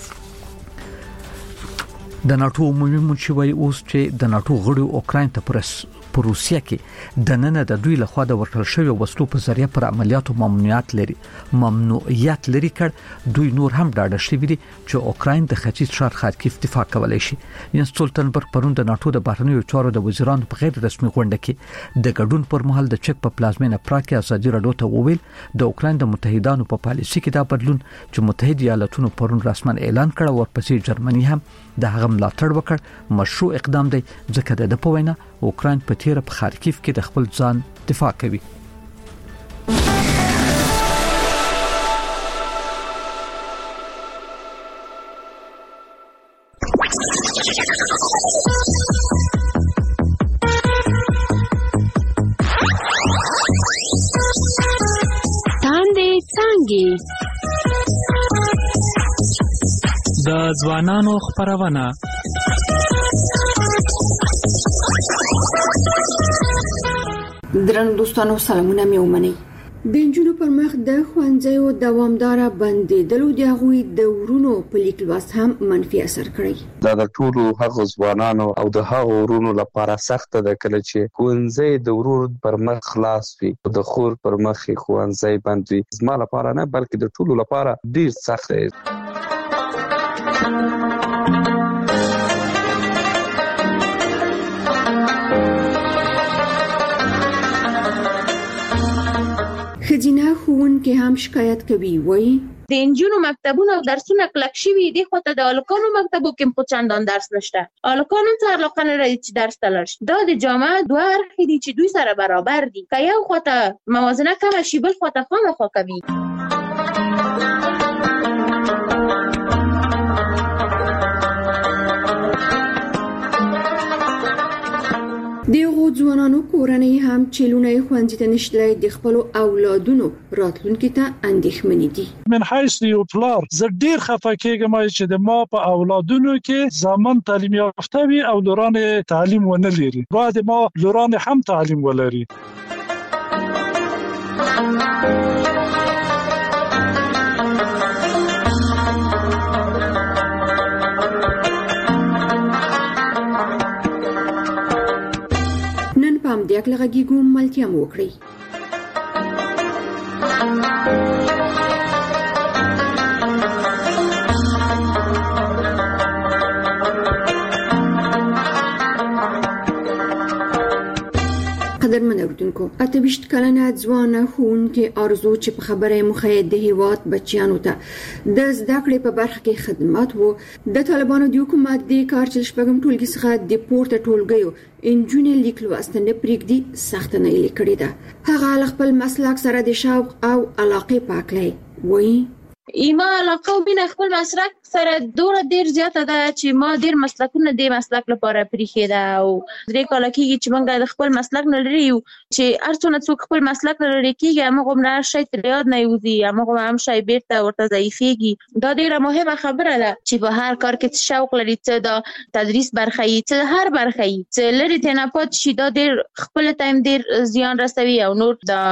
د ناتو عمومي منشي اوس چې د ناتو غړو اوکراین ته په روسیه کې د نن د دوی لخوا د ورکړل شوی وسلو په ذریعہ پر عملیاتو ممنوعیت لري کړ. دوی نور هم ډاډه شوي دي چې اوکراین د ختیځ ښار خارکیف دفاع کولای شي. یانس سټولټنبرګ پرون د ناتو د بهرنیو چارو د وزیرانو په غیر رسمي غونډه کې د ګډون پر مهال د چک په پلازمینه پراګ کې ازادي راډیو ته وویل د اوکراین د متحدانو په پالیسي کې دا بدلون چې متحده ایالاتونو پرون رسمن اعلان کړ او ورپسې جرمني هم د هغه ملاتړ وکړ مشروع اقدام دی ځکه د پوینه اوکراین په تیر په خارکیف کې د خپل ځان دفاع کوي. تاندې څنګه د ځوانانو خبرونه درنو دوستانو سلامونه مې ومنئ. د انجونو پر مخ د خوانځيو دوامدار بندیدلو د غوي د ورونو په لیک لوست هم منفي اثر کړی. دا د ټولو هغو ځوانانو او د هغو ورونو لپاره سخت ده کله چې خوانځي د ورور پر مخ خلاص وي، د خور پر مخ خوانځي بند وي. زما لپاره نه بلکې د ټولو لپاره ډیر سخت دی. خزینه خوون کې هم شکایت کوي وای د انجونو مکتبونو او درسونه کلک شوي دي، خو ته د الکانو مکتبو کې په چندان درس نشته. الکانو ته علاقه نه لري چې درس ته لاړ شي. دا د جامعه دوه اړخې دي چې دوی سره برابر دي. که یو خواته موازنه کمه شي بل خواته خامخا کوي. دیغو ځوانانو کورنۍ هم چې لونه خوندې ته نشلای د خپل اولادونو راتلونکي ته اندېښمنې دي. من حیث یو پلار زه ډیر خفه کېږم چې د ما په اولادونو کې زامن تعلیم یافته وي او لوران تعلیم ونه لري. باید ما لوران هم تعلیم ولري. د اکلغږیګو ملتیا مو وکړي. قدرمن اوریدونکو، 28 کلنه ځوانه ښوونکې آرزو چې په خبره مخې د هیواد بچیانو ته د زده کړې په برخه کې خدمات وو، د طالبانو د حکومت د کار چې شپږم ټولګي څخه د پورته ټولګیو انجونې لیک لوست نه پرېږدي سختنه یې کړې ده. هغه خپل مسلک سره د شوق او علاقې پاکلې وایي. ایما علاقه او بین خپل مسلک سره دوره ډیر زیاته ده چې ما ډیر مسلکونه د مسلک لپاره پریښې ده او درې کاله کېږي چې موږ د خپل مسلک نه لري یو چې ارڅونه څوک خپل مسلک نه لري کېږي هغه عمره شي تر یاد نه یوزي هغه هم شي بیرته ورته ضعیفېږي. دا ډیره مهمه خبره ده چې په هر کار کې شوق لري څه د تدریس برخه یې څه هر برخه یې څه لري ته نه پات شي. دا ډیر خپل ټایم ډیر زیان رسوي او نور د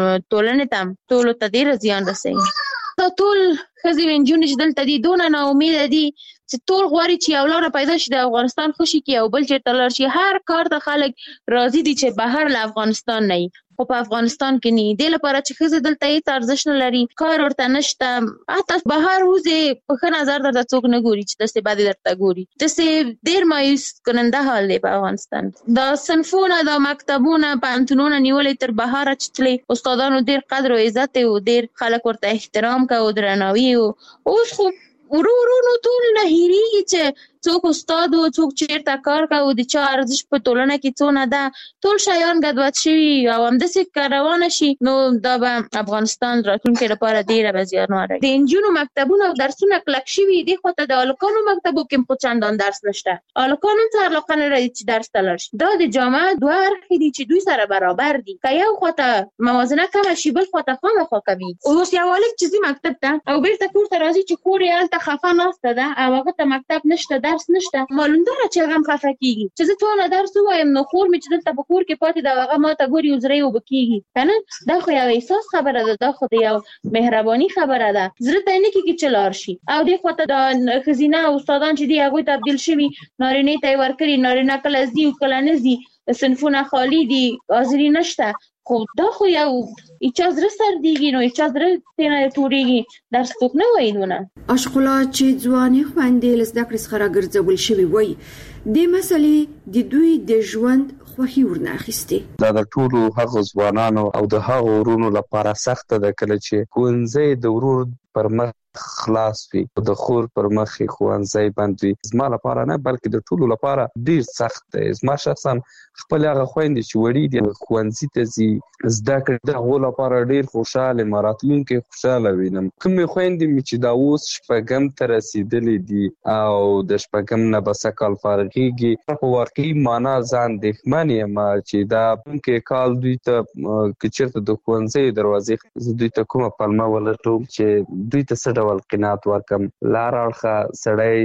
ټولنې تم ټول ته ډیر زیان رسوي. دا ټول خزي وینجونې چې دلته دي دونه نا امید دي چې ټول غواړي چې یو لاره پیدا شي د افغانستان خوشي کی او بل چیرته لاړ شي. هر کار ته خلک راضي دي چې بهر له افغانستان نه خو په افغانستان کې نه دی لپاره چې خزي دلته هیڅ ارزښت نه لري، کار ورته نشته. حتی بهر وځي په ښه نظر درته څوک نه ګوري چې داسې بعد درته ګوري. داسې ډیر مایوس کننده حال دی په افغانستان. دا صنفونه د مکتبونه پوهنتونونه نیولې تر بهر چتلې استادانو ډیر قدر او عزت او ډیر خلک ورته احترام کوي او درناوي. اوس خو ورو نو ټول نه هېریږي چې څوک استاد او څوک چیرته کار کوي د چا ارزښت په ټولنه کې څونه ده. ټول شیان ګډوډ شوي او همداسې روانه شي نو دا به افغانستان راتلونکي لپاره ډیره به زیانمن وي. د انجونو مکتبونه او درسونه کلک شوي دي خو ته د هلکانو مکتبو کې خو چندان درس نشته. هلکانو ته علاقه نه لري چې درس ته لاړ شي. دا د جامعه دوه اړخې دي چې دوی سره برابر دي. که یو خواته موازنه کمه شي بل خواته خامخا کوي. اوس یو هلک چې ځي مکتب ته او بیرته کور ته راځي چې کور یې هلته خفه ناسته ده او هغه ته مکتب نشته درس نشته، معلوم ده چې هغه هم خفه کېږي چې زه ټوله درس ووایم نو خور مې چې دلته په کور کې پاتې ده هغه ما ته ګوري او زړه یې اوبه کېږي که نه. دا خو یو احساس خبره ده، دا خو د یو مهرباني خبره ده. زړه ته یې نه کېږي چې لاړ شي. او دې خواته د ښځینه استادان چې دي هغوی تبدیل شوي نارینې ته یې ورکړي. نارینه کله ځي او کله نه ځي، صنفونه خالي دي، حاضري نشته. خو دا خو یو اچا زړه سردېږي نو اچا زړه تېنه تورېږي. درس څوک نه وایي دونه. اشقلا چې ځوانې خویندې له زده کړې څخه راګرځول شوي وایي دې مسلې د دوی د ژوند خوښي ورنه اخیستې. دا د ټولو هغو ځوانانو او د هغو ورونو لپاره سخته ده کله چې ښوونځی د ورور پر مخ خلاص وي، د خور پر مخ ښوونځی بند وي. زما لپاره نه بلکې د ټولو لپاره ډیر سخت دی. زما شخصا خپل هغه خويندې چې وړي دي ښوونځي ته ځي زده کړې د هغو لپاره ډیر خوشاله راتلونکي خوشاله وینم. کومې خويندې مې چې دا اوس شپږم ته رسېدلې دي او د شپږم نه به سږ کال فارغېږي په واقعي معنا زه اندېښمن یم چې دا راتلونکی کال دوی ته که چېرته د ښوونځیو دروازې زه دوی ته کومه پلمه ولټوم چې دوی ته څه ډول قناعت ورکم. لار اړخه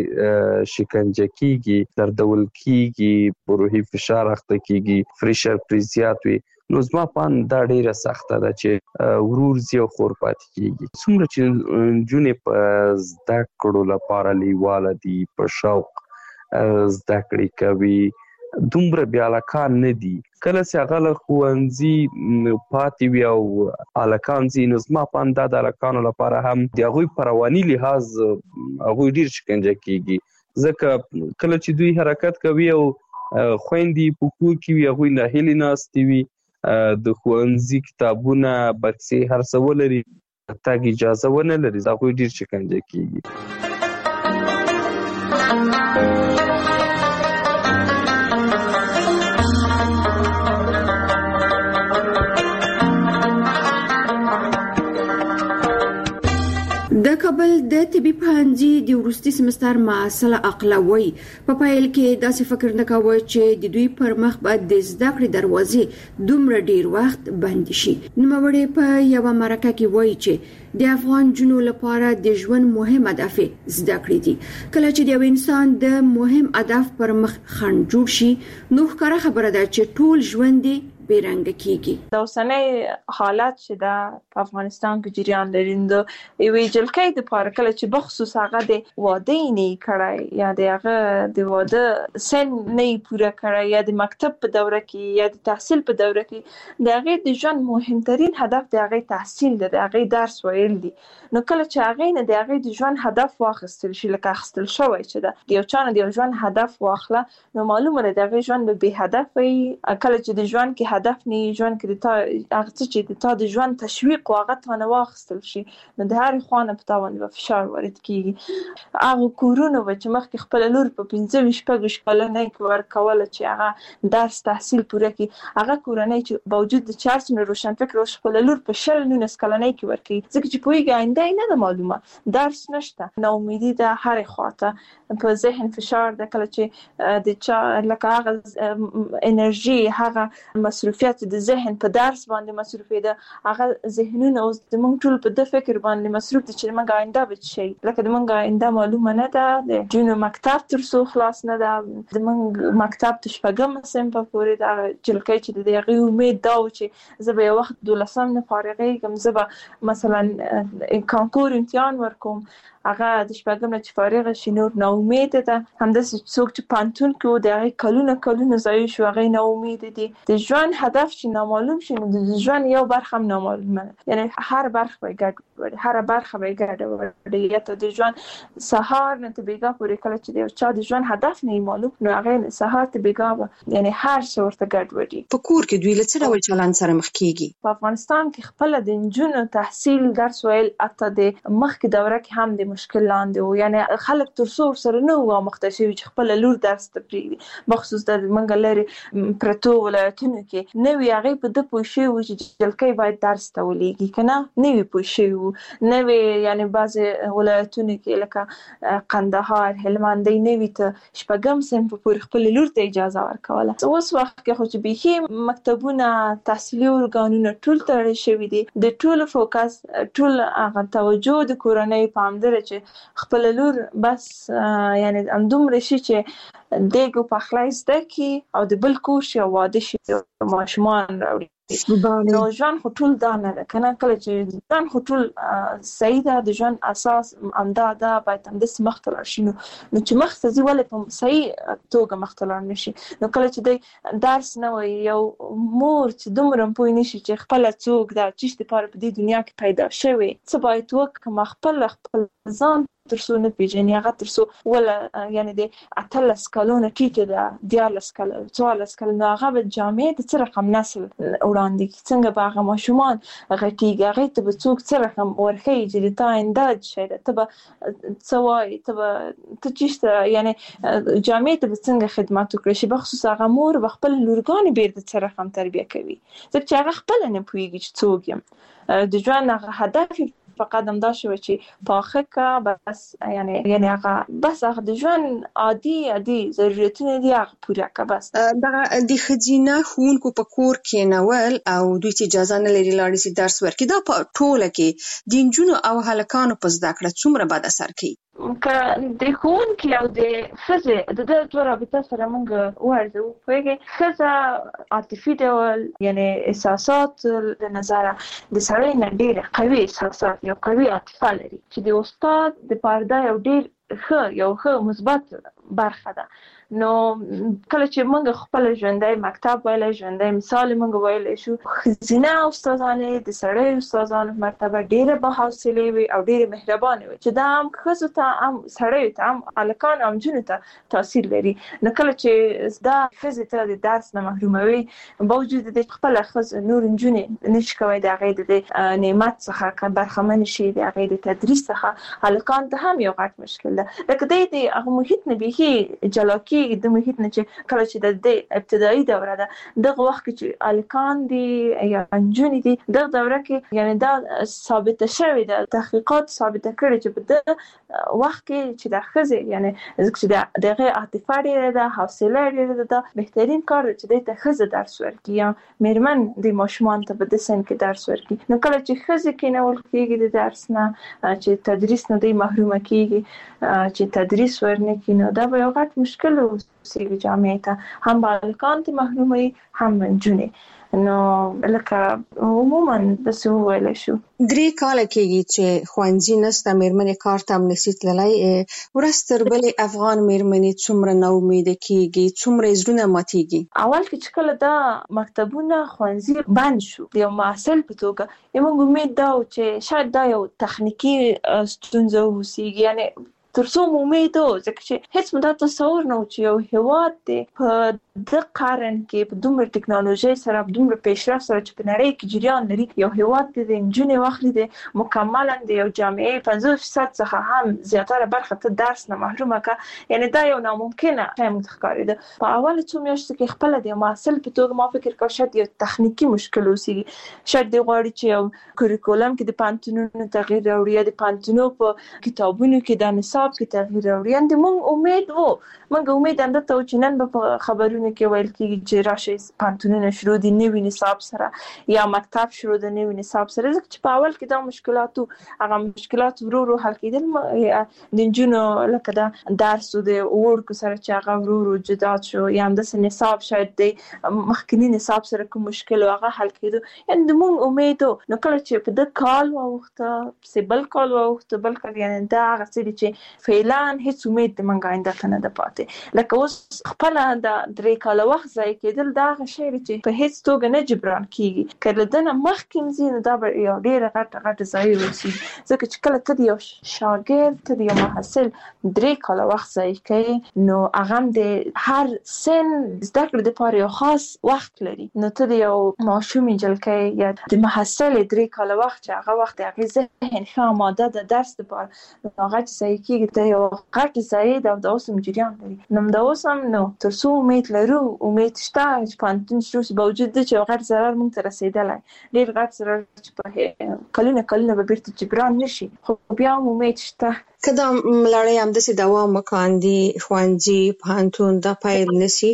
سړی شکنجه کېږي، دردول کېږي، روحي فشار اخته کېږي، پریشر پرې زیات وي. نو زما په اند دا ډیره سخته ده چې ورور زی او خور پاتې کېږي. څومره چې نجونې په زده کړو لپاره لیواله دي، په شوق زده کړې کوي، دومره بیا هلکان نه دي. کله چې هغه له ښوونځي پاتې وي او هلکان ځي نو زما په اند دا د هلکانو لپاره هم د هغوی په رواني لحاظ هغوی ډیر شکنجه کېږي. ځکه کله چې دوی حرکت کوي او خویندې په کور کې وي هغوی ناهیلې ناستې وي، د ښوونځي کتابونه بکسې هر څه ولري، تګ اجازه ونه لري، هغوی ډیر شکنجه کېږي. د کابل د طبي پوهنځي د وروستي سمستر محصله اقلوي په پیل کې داسې فکر نه کاوه چې د دوی پر مخ به د زده کړې دروازې دومره ډیر وخت بند شي. نوموړی په یوه مرکه کې وایي چې د افغان جنو لپاره د ژوند مهم هدف زده کړې دي. کله چې د یو انسان د مهم هدف پر مخ خنډ جوړ شي نو ښکاره خبره ده چې ټول ژوند بیرنګ کیږي. د اوسنۍ حالت چې د افغانستان کې جریان لري د یوې جلکې د لپاره کله چې بخصوص هغه د واده نه کړای یا د هغه د واده سن نه پوره کړای یا د مکتب په دوره کې یا د تحصیل په دوره کې د هغه د ژوند مهمترین هدف د هغه تحصیل د هغه درس ویل دي. نو کله چې هغه نه د هغه د ژوند هدف واخیستل شي لکه اخیستل شوی چې د یو چا نه د ژوند هدف واخله نو معلومه ده د هغه ژوند به هدف وي. کله چې د ژوند کې هدف نه ژوند کې د هغه چې د تا د ژوند تشویق او هغه ته واخیستل شي نو د هر خوانه په تا باندې فشار وارد کیږي. هغه کورونه چې مخکې خپل لور په 15 کلنۍ کې ورکول چې هغه درس تحصیل پوره کړي هغه کورنۍ چې باوجود د چارسن روشن فکر او خپل لور په 19 کلنۍ کې ورکړي ځکه چې پویګا نه ده معلومه درس نشته نو امیدي ده هر خواته په ذهن فشار ده کله چې د چا لکه هغه انرژي هغه مصروفیت د ذهن په درس باندې مصروفه ده هغه ذهنونه اوس د مونږ ټول په د فکر باندې مصروف دي چې موږ آینده به شي لکه د مونږ آینده معلومه نه ده د جنو مکتب تر څو خلاص نه ده د مونږ مکتب ته شپږم سم په پورې دا جلکې چې د هغه امید دا و چې زه به وخت 12 نه فارغېږم زه به مثلا کانکور امتحان ورکوم هغه د شپږم نه چې فارغ شي نور نو امید ده همداسې څوک چې پانتون کې د هغه کلونه ضایع شو هغه نو امید دي د ژوند هدف چې نامعلوم شي نو د ژوند یو برخه هم نامعلومه یعنی هر برخه به ګډ هر برخه به ګډ یا ته د ژوند سهار نه ته بیګا پورې کله چې د چا د ژوند هدف نه معلوم نو هغه سهار ته بیګا یعنی هر څه ورته ګډ وډي. په کور کې دوی لڅ ډول چلند سره مخ کیږي. په افغانستان کې خپل د انجونو تحصیل درس ویل اته د مخکې دوره کې هم د مشکل لاندې و یعنی خلک تر څو سره نه و مختشي چې خپل لور درس ته پریږدي مخصوص د منګل لري پرتو ولایتونو کې نو هغه په د پوښي و چې جلکې باید درس ته ولېږي کنه نو پوښي و نو یعنی بعض ولایتونو کې لکه قندهار هلمند دی نو ته شپږم سم په پور خپل لور ته اجازه ورکوله. اوس وخت کې خو چې به مکتبونه تحصیلي ارګانونه ټول تړل شوی دي د ټول فوکس ټول هغه توجه د کورنۍ پامدره چې خپل لور بس یعنی اندومره شي چې دغه په خلاص دکی او د بل کور شي واده شي ماشومان راوړي نو ژوند خو ټول دا نه ده کنه کله چې ژوند خو ټول صحیح ده د ژوند اساس امداده باید هم د مختلف شي نو چې مختزي ولې په صحیح توګه مختلف نشي نو کله چې د درس نه وي یو مور چې دومره پوي نشي چې خپل څوک دا چې د پاره په دې دنیا کې پیدا شوی څه باید وکم خپل ځان ترڅو نه پیژني هغه ترڅو ولا یعنی د اتلس کلونه ټیټه ده دیالس کلونه 14 کلونه هغه به جامع د څه رقم نسل وړاندې څنګه به هغه ماشومان غټیږي هغه ته به څوک څه رقم ورخی چې تا انداز شي ته به څوای ته چیشته یعنی جامع ته به څنګه خدمت وکړي شي بخصوص هغه مور خپل لورګان بیرته څه رقم تربیه کوي ځکه چې هغه خپل نه پوهیږي چې څوک یم د ژوند هغه هدف فقط هم دا شو چې پاخه کا بس یعنی هغه بس هغه د ژوند عادي ضرورتونه دي هغه پوره کا بس دا د خزینه خونکو په کور کې نول او دوی ته اجازه نه لري لاړ شي درس ورکړي دا په ټوله کې د انجونو او هلکانو په زده کړه څومره بد اثر کوي که د خون کې او د خزه د دوه رابطه سره موږ ورته وګورئ خزه عاطفي ډول یعنی احساسات د نظر د سړی نه ډېر قوي احساسات یو قوي عاطفه لري چې د استاد د پرده یو ډېر ښه مثبت برخه ده نو کله چې موږ خپل ژوندۍ مکتب ویلې ژوندۍ مثال موږ ویلې شو خزینه استادانه د سړی استادانو مرتبه ډیره به حوصله وي او ډیره مهربانه وي چې دا هم خزو ته هم سړی ته هم الکان هم جنو ته تاثیر لري نو کله چې دا خزه ته د درس نه محروموي باوجود د خپل خز نور جنو نشي کوي د هغه د نعمت څخه برخمن شي د هغه د تدریس څخه الکان ته هم یو غټ مشکل ده لکه د هغه محیط نه به جلاکی د محیط نه چې کله چې د ابتدایي دوره ده دغه وخت چې الکان دي یا انجونی دي دغه دوره کې یعنی دا ثابت شوی ده تحقیقات ثابت کړي چې په دغه وخت کې چې د خزه یعنی چې دغه عاطفه لري ده حوصله لري ده بهترین کار چې د خزه درس ورکړي یا میرمن د ماشومان ته په دسن کې درس ورکړي نو کله چې خزه کې نه ولکېږي د درس نه چې تدریس نه دی محروم کیږي چې تدریس ورنکې نو دا به یو غټ مشکل اوسېږي جامعې ته هم بالکان ته محرومي هم نجونې. نو لکه عموما د څه ویل شو 3 کال کېږي چې خوانځي نسته مېرمنې کار ته هم نشي تللی. ورځ تر بلې افغان مېرمنې څومره نا امیده کېږي، څومره زړونه ماتېږي. اول کې چې کله دا مکتبونه خوانځي بند شو د یو محصل په توګه موږ امید دا و چې شاید دا یو تخنیکی ستونزه وسیږي، یعنی ترڅو امید و ځکه چې هیڅ مو دا تصور نه و چې یو هېواد دی په د قرن کې په دومره ټکنالوژي سره په دومره پیشرفت سره چې په نړۍ کې جریان لري، یو هېواد دی د نجونې واخلي د مکملا د یو جامعې 50% څخه هم زیاتره برخه ته درس نه محرومه کا، یعنی دا یو ناممکنه شی موږ ښکارېده. په اول څو میاشتو کې خپل د محصل په توګه ما فکر کوم شاید یو تخنیکی مشکل وسیږي، شاید دی غواړي چې یو کوریکولم کې د پانتونونو تغییر راوړي، د پانتونو په کتابونو کې د نصاب کې تغییر راوړي. اند موږ امید انده ته چې نن په خبرونو کې ویل کېږي چې راشي پانتونونه شروع دي نوي نصاب سره یا مکتب شروع د نوي نصاب سره، ځکه چې په اول کې دا مشکلات هغه مشکلات ورو حل کېدل. د نجونو لکه دا درس د ورکو سره چې هغه ورو جدا شو، یا هم د نصاب شاید د مخکنی نصاب سره کوم مشکل هغه حل کېدو. یعنی موږ امید نو کله چې په د کال وخت سیبل کال وخت بل کال، یعنی دا هغه څه چې فعلا هیڅ امید د منګ آینده نه ده پاتې. لکه اوس خپل د 3 کال وخت ځای کېدل دا هغه شی چې په هیڅ توګه نه جبران کیږي. کله دنه مخکې مزین دا به یو ډیر غټ ځای وسی، ځکه چې کله ته یو شاګرد ته یو محصل 3 کال وخت ځای کوي نو هغه د هر سن زده کړې لپاره یو خاص وخت لري. نو ته یو ماشوم جلکې یا د محصل 3 کال وخت چې هغه وخت هغه ذهن ښه آماده د درس لپاره هغه ځای کېږي ته یو غټ ځای د اوسم جریان لري. نو د اوسم نو ترڅو امید لرو، امید شته چې پانتون شروع شي، باوجود د چې غټ ضرر موږ ته رسیدلی، ډېر غټ ضرر چې په کلونه به بیرته جبران نشي، خو بیا هم امید شته. که دا ملړۍ همداسې دوام وکاندي، ښوونځي پوهنتون دا پیل نشي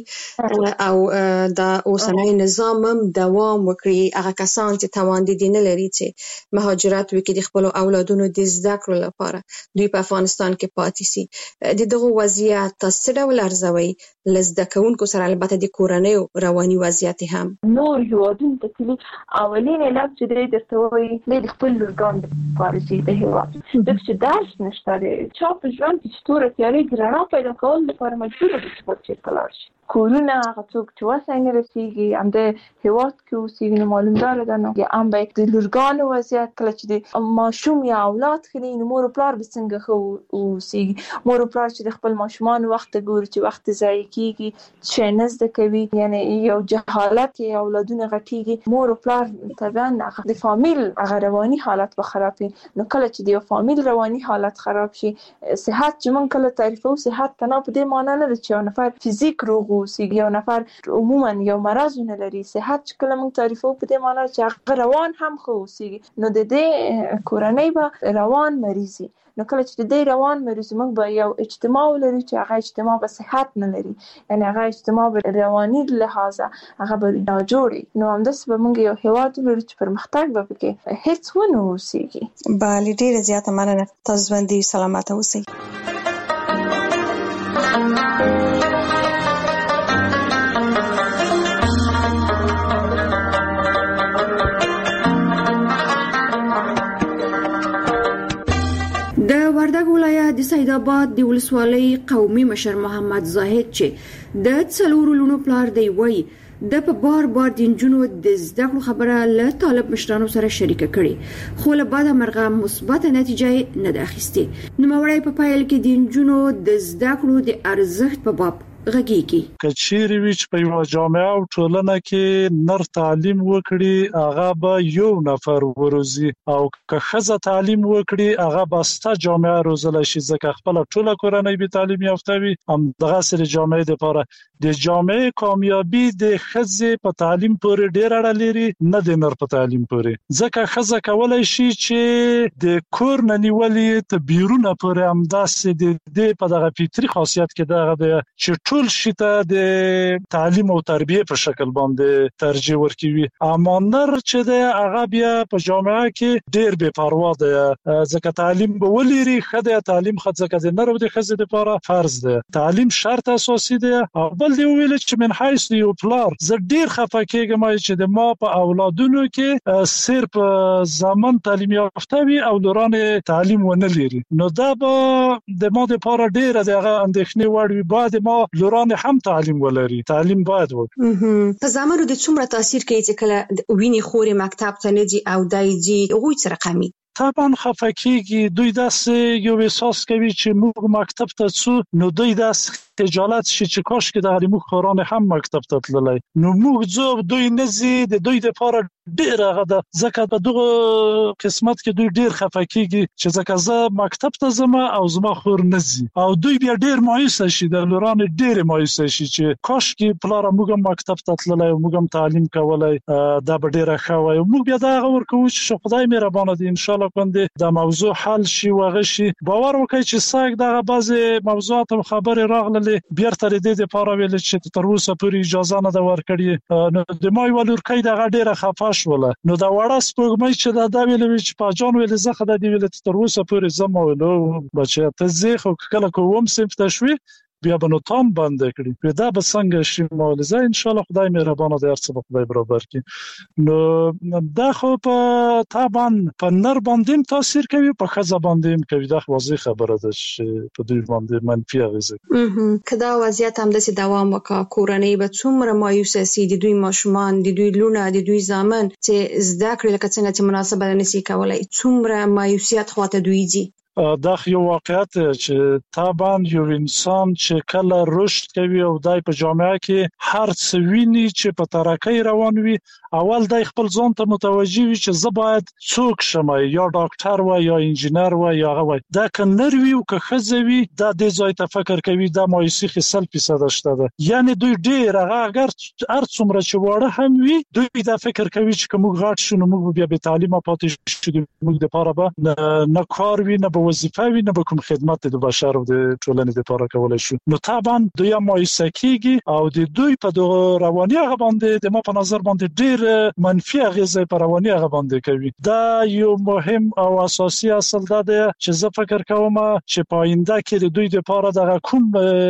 او دا اوسنی نظام هم دوام وکړي، هغه کسان چې تواندې دي نه لري چې مهاجرت وکړي د خپلو اولادونو د زده کړو لپاره دوی په افغانستان کې پاتې سي، د دغه وضعیت تاسو څه ډول ارزوئ له زده کوونکو سره، البته د کورنیو رواني وضعیت هم نور هېوادونو ته تلي؟ اولین علت چې دی درته وایي د خپل لورګان دپاره چې د هېواد ځکه چې درس نشته، چا په ژوند کې چې توره تیارې د رڼا پیدا کولو لپاره مجبوره ده چې چېرته لاړ شي. کورونه هغه څوک چې وسای نه رسیږي هم د هېواد کې اوسېږي، نو معلومداره ده نو هم باید د لورګانو وضعیت کله چې د ماشوم یا اولاد ښه نو مور و پلار به څنګه ښه اوسېږي. مور و پلار چې د خپل ماشومانو وخت ته ګوري چې وخت ضایع کېږي، شی نه زده کوي، یعنی یو جهالت کې اولادونه غټېږي. مور و پلار طبعا د فامیل هغه رواني حالت به خراب وي. نو کله چې د یو فامیل رواني حالت خراب شي، صحت چې موږ کله تعریفوو صحت تنها په دې معنا نه ده چې یو نفر فزیک روغ اوسېږي، یو نفر عموما یو مرض نه لري. صحت چې کله موږ تعریفوو په دې معنا چې هغه روان هم ښه اوسېږي، نو د دې کورنۍ به روان مریضي. نو کله چې د دې روان مریضي موږ به یو اجتماع ولرو چې هغه اجتماع به صحت نه لري، یعنی هغه اجتماع به رواني لحاظه هغه به ناجوړي. نو همداسې به موږ یو هېواد ولرو چې پرمختګ به پکې هیڅ ونه اوسېږي. بله، ډېره زیاته مننه. تاسو ژوندي سلامته اوسئ. د وردګ ولایت د سید آباد د ولسوالۍ قومي مشر محمد زاهد چې د 4 لونو پلار دی وایي د په بار د نجونو د زده کړو خبره له طالب مشرانو سره شریکه کړي، خو له بعده مرغه مثبت نتیجه نه ده اخیستې. نوموړی په پیل کې د نجونو د زده کړو د ارزښت په باب غږیږي. کچېرې وي چې په یوه جامعه او ټولنه کې نر تعلیم وکړي هغه به یو نفر وروزي، او که ښځه تعلیم وکړي هغه به سته جامعه روزلی شي، ځکه خپله ټوله کورنۍ بې تعلیم یافته وي. همدغسې د جامعې دپاره د جامعې کامیابي د ښځې په تعلیم پورې ډېر اړه لري، نه د نر په تعلیم پورې، ځکه ښځه کولی شي چې د کور نه نیولې تر بیرونه پورې همداسې د دې په دغه فطري خاصیت کې دغه دی چې ټول شي ته د تعلیم او تربیه په شکل باندې ترجیح ورکوي. اما نر چې دی هغه بیا په جامعه کې ډیر بے پروا دی، ځکه تعلیم به ولري خدای تعلیم ځکه د نر او د ښځې لپاره فرض دی. تعلیم شرط اساسي دی. او بل دی ویل چې من حیث یو پلار زه ډیر خفه کېږم چې د ما په اولادونو کې صرف زمان تعلیم یافته وي او لوران تعلیم ونه لري، نو دا به د ما لپاره ډیر دغه اندېښنې وړ وي. باید ما لوران هم تعلیم ولري، تعلیم باید وکړي. په زمانو د څومره تاثیر کوي چې کله ویني خوري مکتب ته نه دي او دایجی غوي سره رقمي طبعا خفه کېږي. دوی داسې یو احساس کوي چې موږ مکتب ته څو، نو دوی داسې خجالت شي چې کاش کې د موږ خوران هم مکتب ته تللی، نو موږ ځو دوی نزي د دوی لپاره ډیر هغه ده. ځکه په دغه قسمت کې دوی ډیر خفه کېږي چې ځکه زه مکتب ته ځم او زما خور نزي، او دوی بیا ډیر مایوسه شي، د لوران ډیر مایوسه شي چې کاش کې پلار موږ مکتب ته تللی او موږ تعلیم کولای، دا به ډیر ښه وای. موږ بیا دا ورکو چې خدای مهربانه دی ان شاء الله باندې دا موضوع حل شي واغ شي. باور وکړئ چې ساګ دغه بعضی موضوعات او خبرې راغلي بیرته دې لپاره ویل چې تر اوسه پورې اجازه نه ده ورکړې، نو د مای ولورکۍ دغه ډیره خفه شوله. نو دا وړه سپوږمۍ چې دا ویل چې په جان ویل زه خدای دې ویل تر اوسه پورې زم ویلو بچا ته زه خو کله کوم سمت تشوي بیا به نو تام باندې کړی دا به څنګه شي مولزه ان شاء الله خدای مهربانه دی هرڅه به خدای برابر کړي. نو دا خو په طبعا په نر باندې تاثیر کوي، په ښځه باندې کوي. دا واضح خبره ده چې په دوی باندې منفي اغیزه. کدا وضعیت هم د دوام وکړه کورنۍ به څومره مایوسه سي، د دوی ماشومان، د دوی لونه، د دوی زامن چې زده کړې لکه څنګه چې مناسبه نشي کولای، څومره مایوسیت خواته دوی دي. دا یو واقعیت چې طبعا یو انسان چې کله رشد کوي او دای په جامعه کې هر څه ویني چې په ترقۍ روان وي، اول دای خپل ځان ته متوجي وي چې زه باید څوک شم، یا ډاکټر و یا انجینر و یا هغه و. دا کنر وی او که ښځه وي دا د ځای ته فکر کوي دا مایوسي 100% شته ده. یعنی دوی ډیر هغه اگر هر څومره چې واړه هم وي دوی دا فکر کوي چې کوم غاټ شونه موږ بیا به تعلیم پاتې شو، موږ د پاره به نه کار وي نه وظیفه وي نه به کوم خدمت د بشر او د ټولنې لپاره کولای شو. نو طبعا دوی مایوسه کیږي او د دوی په دغه رواني هغه باندې د ما په نظر باندې ډیر منفي اغیزه په رواني هغه باندې کوي. دا یو مهم او اساسي اصل ده چې زه فکر کوم چې په آینده کې د دوی لپاره دغه کوم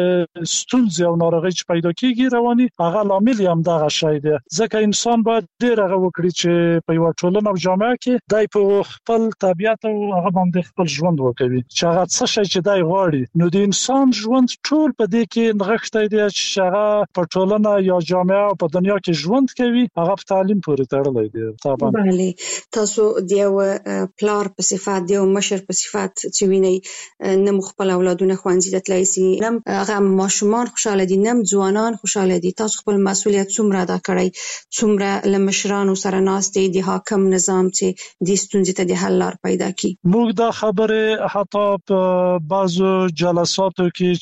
ستونزې او ناروغي چې پیدا کیږي رواني هغه لامل هم دغه شی دی. ځکه انسان باید ډیر هغه وکړي چې په یو ټولنه او جامعه کې دای په خپل طبيعت او هغه باندې خپل ژوند وکړي چې هغه څه شي چې دای غواړي. نو د انسان ژوند ټول په دې کې نغښتې دی چې هغه په ټولنه یا جامعه او په دنیا کې ژوند کوي، هغه په تعلیم پورې تړلی دی. طبعا بله تاسو د یو پلار په صفات، د یو مشر په صفات چې ویني نه مخبل اولادونه خوانځي د تلای سي، نم هغه ماشومان خوشاله دي، نم ځوانان خوشاله دي. تاسو خپل مسؤلیت څومره ادا کړی، څومره لمشرانو سره ناستې د حاکم نظام چې د ستونزې ته د حل لار پیدا کړي. موږ دا خبره حتی په بعضو جلساتو کې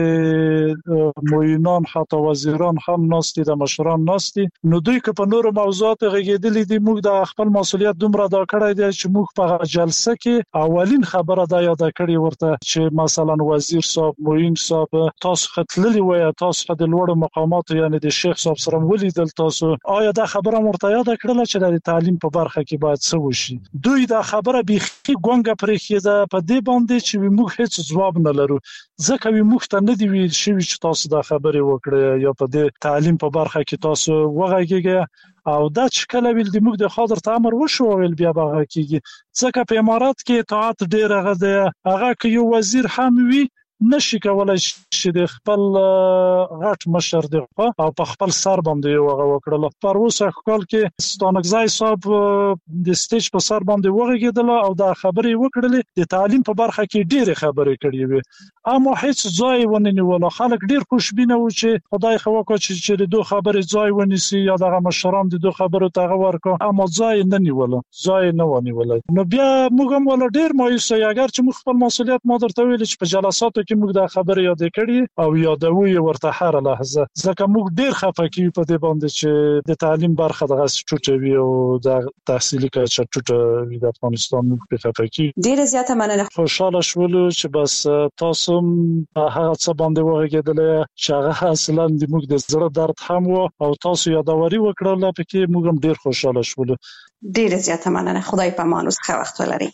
چې معینان حتی وزیران هم ناستي، د مشران ناستي، نو دوی که په نورو موضوعات غږیدلي دي، موږ د خپل مسؤلیت دومره ادا کړی دی چې موږ په جلسه کې اولین خبره دا یاد کړی ورته چې مثلا وزیر صاحب، معین صاحب، تاسو خپللی وای، تاسو د لوړ مقامات یعنی د شیخ صاحب سره ولیدل، تاسو آیا دا خبره مرته یاد کړل چې د تعلیم په برخه کې باید څه وشي؟ دوی دا خبره بيخي ګونګه پرې کېده په دې باندې چې موږ هیڅ ځواب نه لرو، ځکه موږ ته نه دی ویل شوی چې تاسو دا خبره وکړئ یا په دې تعلیم په برخه کې تاسو وغږیږئ. او دا چې کله ویل د موږ د خاطر تامر وشو ویل بیا به کېږي، ځکه په امارات کې اطاعت ډیر هغه دی، هغه کې یو وزیر هم وي نشي کولای چې د خپل غټ مشر دی او په خپل سر باندې یو هغه وکړل. پر اوسه کال کې ستانکزای صاحب د سټیج په سر باندې وغږیدل او دا خبرې وکړلې، د تعلیم په برخه کې ډېرې خبرې کړې وي، اما هیڅ ځای ونه نیول. خلک ډېر خوشبینه و چې خدای خو وکړي چې د دوه خبرې ځای ونیسي یا دغه مشران د دوه خبرو ته ورکړي، اما ځای نه نیول، ځای نه ونیول. نو بیا موږ هم ول ډېر مایوسه، اگر چې موږ خپل مسؤلیت ما درته ویل چې په جلساتو کې موږ دا خبره یاد کړې او یادوي ورته هر لحظه ځکه موږ ډیر خفه کیو په دې باندې چې د تعلیم برخه دغه چټوي او د تحصیلي کچه چټه د افغانستان موږ په خفه کی ډیر زیاته مننه خوشاله شول چې بس تاسو هغه څه باندې وغږیدل چې هغه اصلا د موږ د زړه درد هم او تاسو یادوري وکړل پکې موږ هم ډیر خوشاله شول ډیر زیاته مننه خدای په امان اوس ښه وخت ولرئ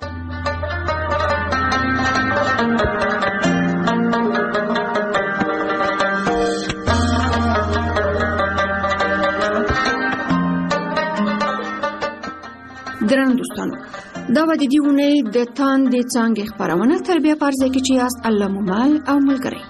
درنو دوستانو دا و د دې ونې د تاندې څانګې خبرونه تر بیا پرځای کې چې یاست الله مو مل او ملګری